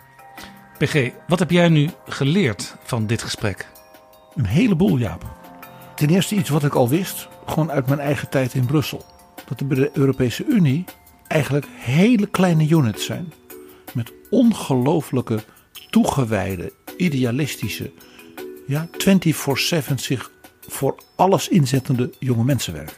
Speaker 5: P G, wat heb jij nu geleerd van dit gesprek?
Speaker 3: Een heleboel, Jaap. Ten eerste iets wat ik al wist, gewoon uit mijn eigen tijd in Brussel. Dat er bij de Europese Unie eigenlijk hele kleine units zijn. Met ongelooflijke, toegewijde, idealistische, ja, vierentwintig zeven zich voor alles inzettende jonge mensen werken.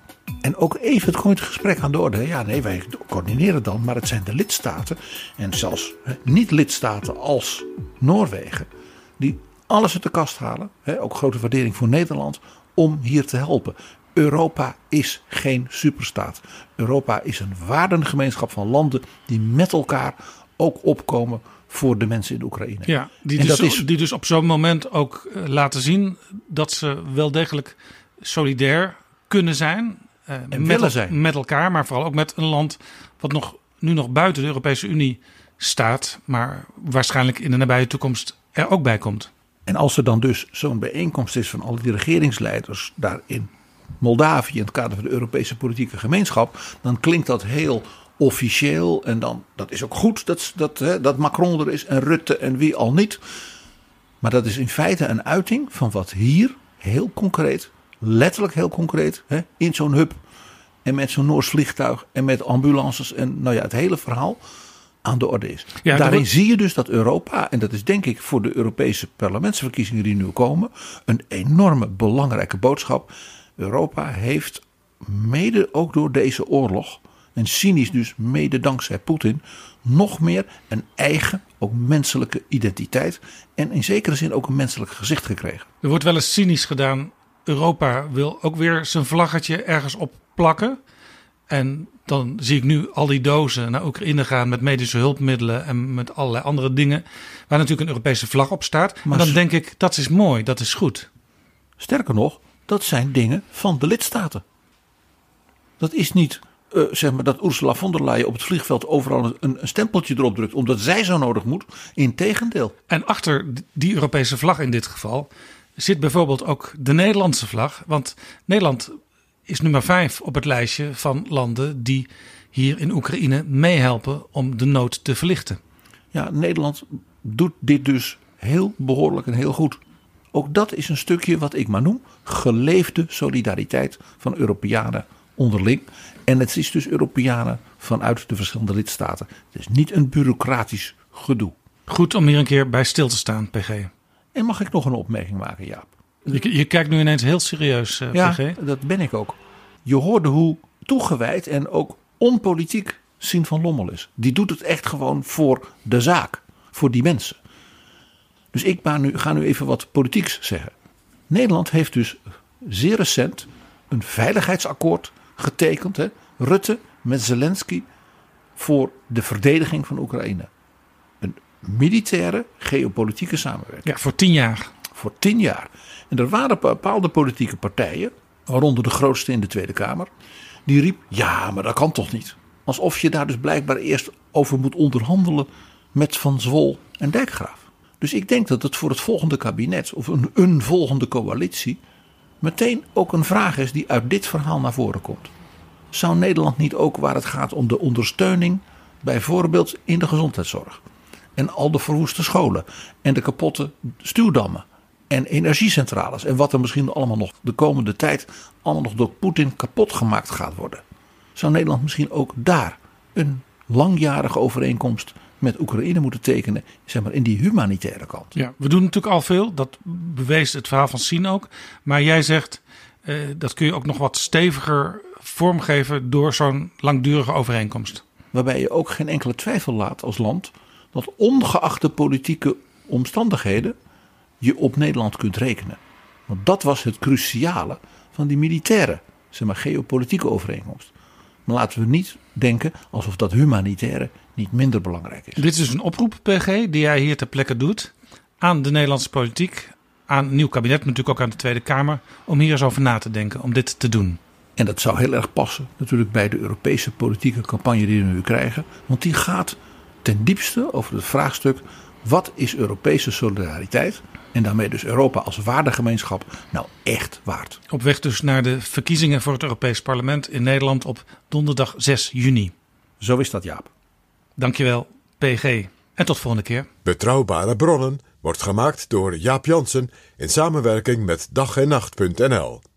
Speaker 3: En ook even het komt het gesprek aan de orde. Ja, nee, wij coördineren dan, maar het zijn de lidstaten en zelfs niet-lidstaten als Noorwegen die alles uit de kast halen. Ook grote waardering voor Nederland om hier te helpen. Europa is geen superstaat. Europa is een waardengemeenschap van landen die met elkaar ook opkomen voor de mensen in de Oekraïne.
Speaker 5: Ja, die,
Speaker 3: En
Speaker 5: dus,
Speaker 3: dat is-
Speaker 5: die dus op zo'n moment ook uh, laten zien dat ze wel degelijk solidair kunnen zijn. Uh, met,
Speaker 3: willen zijn.
Speaker 5: met elkaar, maar vooral ook met een land wat nog, nu nog buiten de Europese Unie staat, maar waarschijnlijk in de nabije toekomst er ook bij komt.
Speaker 3: En als er dan dus zo'n bijeenkomst is van alle die regeringsleiders daar in Moldavië in het kader van de Europese politieke gemeenschap, dan klinkt dat heel officieel en dan, dat is ook goed dat, dat, hè, dat Macron er is en Rutte en wie al niet. Maar dat is in feite een uiting van wat hier heel concreet, letterlijk heel concreet, hè, in zo'n hub en met zo'n Noors vliegtuig en met ambulances en nou ja, het hele verhaal aan de orde is.
Speaker 5: Ja,
Speaker 3: Daarin
Speaker 5: dat-
Speaker 3: zie je dus dat Europa, en dat is denk ik voor de Europese parlementsverkiezingen die nu komen, een enorme belangrijke boodschap. Europa heeft mede ook door deze oorlog, en cynisch dus mede dankzij Poetin, nog meer een eigen, ook menselijke identiteit en in zekere zin ook een menselijk gezicht gekregen.
Speaker 5: Er wordt wel eens cynisch gedaan. Europa wil ook weer zijn vlaggetje ergens op plakken. En dan zie ik nu al die dozen naar Oekraïne gaan met medische hulpmiddelen en met allerlei andere dingen. Waar natuurlijk een Europese vlag op staat. Maar
Speaker 3: Maar
Speaker 5: dan
Speaker 3: s-
Speaker 5: denk ik, dat is mooi, dat is goed.
Speaker 3: Sterker nog, dat zijn dingen van de lidstaten. Dat is niet uh, zeg maar dat Ursula von der Leyen op het vliegveld overal een, een stempeltje erop drukt omdat zij zo nodig moet. Integendeel.
Speaker 5: En achter die Europese vlag in dit geval zit bijvoorbeeld ook de Nederlandse vlag. Want Nederland is nummer vijf op het lijstje van landen die hier in Oekraïne meehelpen om de nood te verlichten.
Speaker 3: Ja, Nederland doet dit dus heel behoorlijk en heel goed. Ook dat is een stukje wat ik maar noem geleefde solidariteit van Europeanen onderling. En het is dus Europeanen vanuit de verschillende lidstaten. Het is niet een bureaucratisch gedoe.
Speaker 5: Goed om hier een keer bij stil te staan, P G.
Speaker 3: En mag ik nog een opmerking maken, Jaap?
Speaker 5: Je, je kijkt nu ineens heel serieus, uh,
Speaker 3: ja,
Speaker 5: P G.
Speaker 3: Dat ben ik ook. Je hoorde hoe toegewijd en ook onpolitiek Sien van Lommel is. Die doet het echt gewoon voor de zaak. Voor die mensen. Dus ik nu, ga nu even wat politieks zeggen. Nederland heeft dus zeer recent een veiligheidsakkoord getekend. Hè? Rutte met Zelensky voor de verdediging van Oekraïne. Een militaire geopolitieke samenwerking.
Speaker 5: Ja, voor tien jaar.
Speaker 3: Voor tien jaar. En er waren bepaalde politieke partijen, waaronder de grootste in de Tweede Kamer, die riep, ja, maar dat kan toch niet. Alsof je daar dus blijkbaar eerst over moet onderhandelen met Van Zwol en Dijkgraaf. Dus ik denk dat het voor het volgende kabinet of een, een volgende coalitie meteen ook een vraag is die uit dit verhaal naar voren komt. Zou Nederland niet ook, waar het gaat om de ondersteuning, bijvoorbeeld in de gezondheidszorg en al de verwoeste scholen en de kapotte stuwdammen en energiecentrales en wat er misschien allemaal nog de komende tijd allemaal nog door Poetin kapot gemaakt gaat worden. Zou Nederland misschien ook daar een langjarige overeenkomst met Oekraïne moeten tekenen, zeg maar in die humanitaire kant.
Speaker 5: Ja, we doen natuurlijk al veel. Dat bewees het verhaal van Sien ook. Maar jij zegt, uh, dat kun je ook nog wat steviger vormgeven door zo'n langdurige overeenkomst.
Speaker 3: Waarbij je ook geen enkele twijfel laat als land dat ongeacht de politieke omstandigheden je op Nederland kunt rekenen. Want dat was het cruciale van die militaire, zeg maar, geopolitieke overeenkomst. Maar laten we niet denken alsof dat humanitaire niet minder belangrijk is.
Speaker 5: Dit is dus een oproep, P G, die jij hier ter plekke doet aan de Nederlandse politiek, aan een nieuw kabinet, maar natuurlijk ook aan de Tweede Kamer, om hier eens over na te denken, om dit te doen.
Speaker 3: En dat zou heel erg passen natuurlijk bij de Europese politieke campagne die we nu krijgen. Want die gaat ten diepste over het vraagstuk, wat is Europese solidariteit en daarmee dus Europa als waardegemeenschap nou echt waard?
Speaker 5: Op weg dus naar de verkiezingen voor het Europees Parlement in Nederland op donderdag zes juni.
Speaker 3: Zo is dat, Jaap.
Speaker 5: Dankjewel, P G. En tot volgende keer.
Speaker 4: Betrouwbare bronnen wordt gemaakt door Jaap Jansen in samenwerking met dag en nacht punt n l.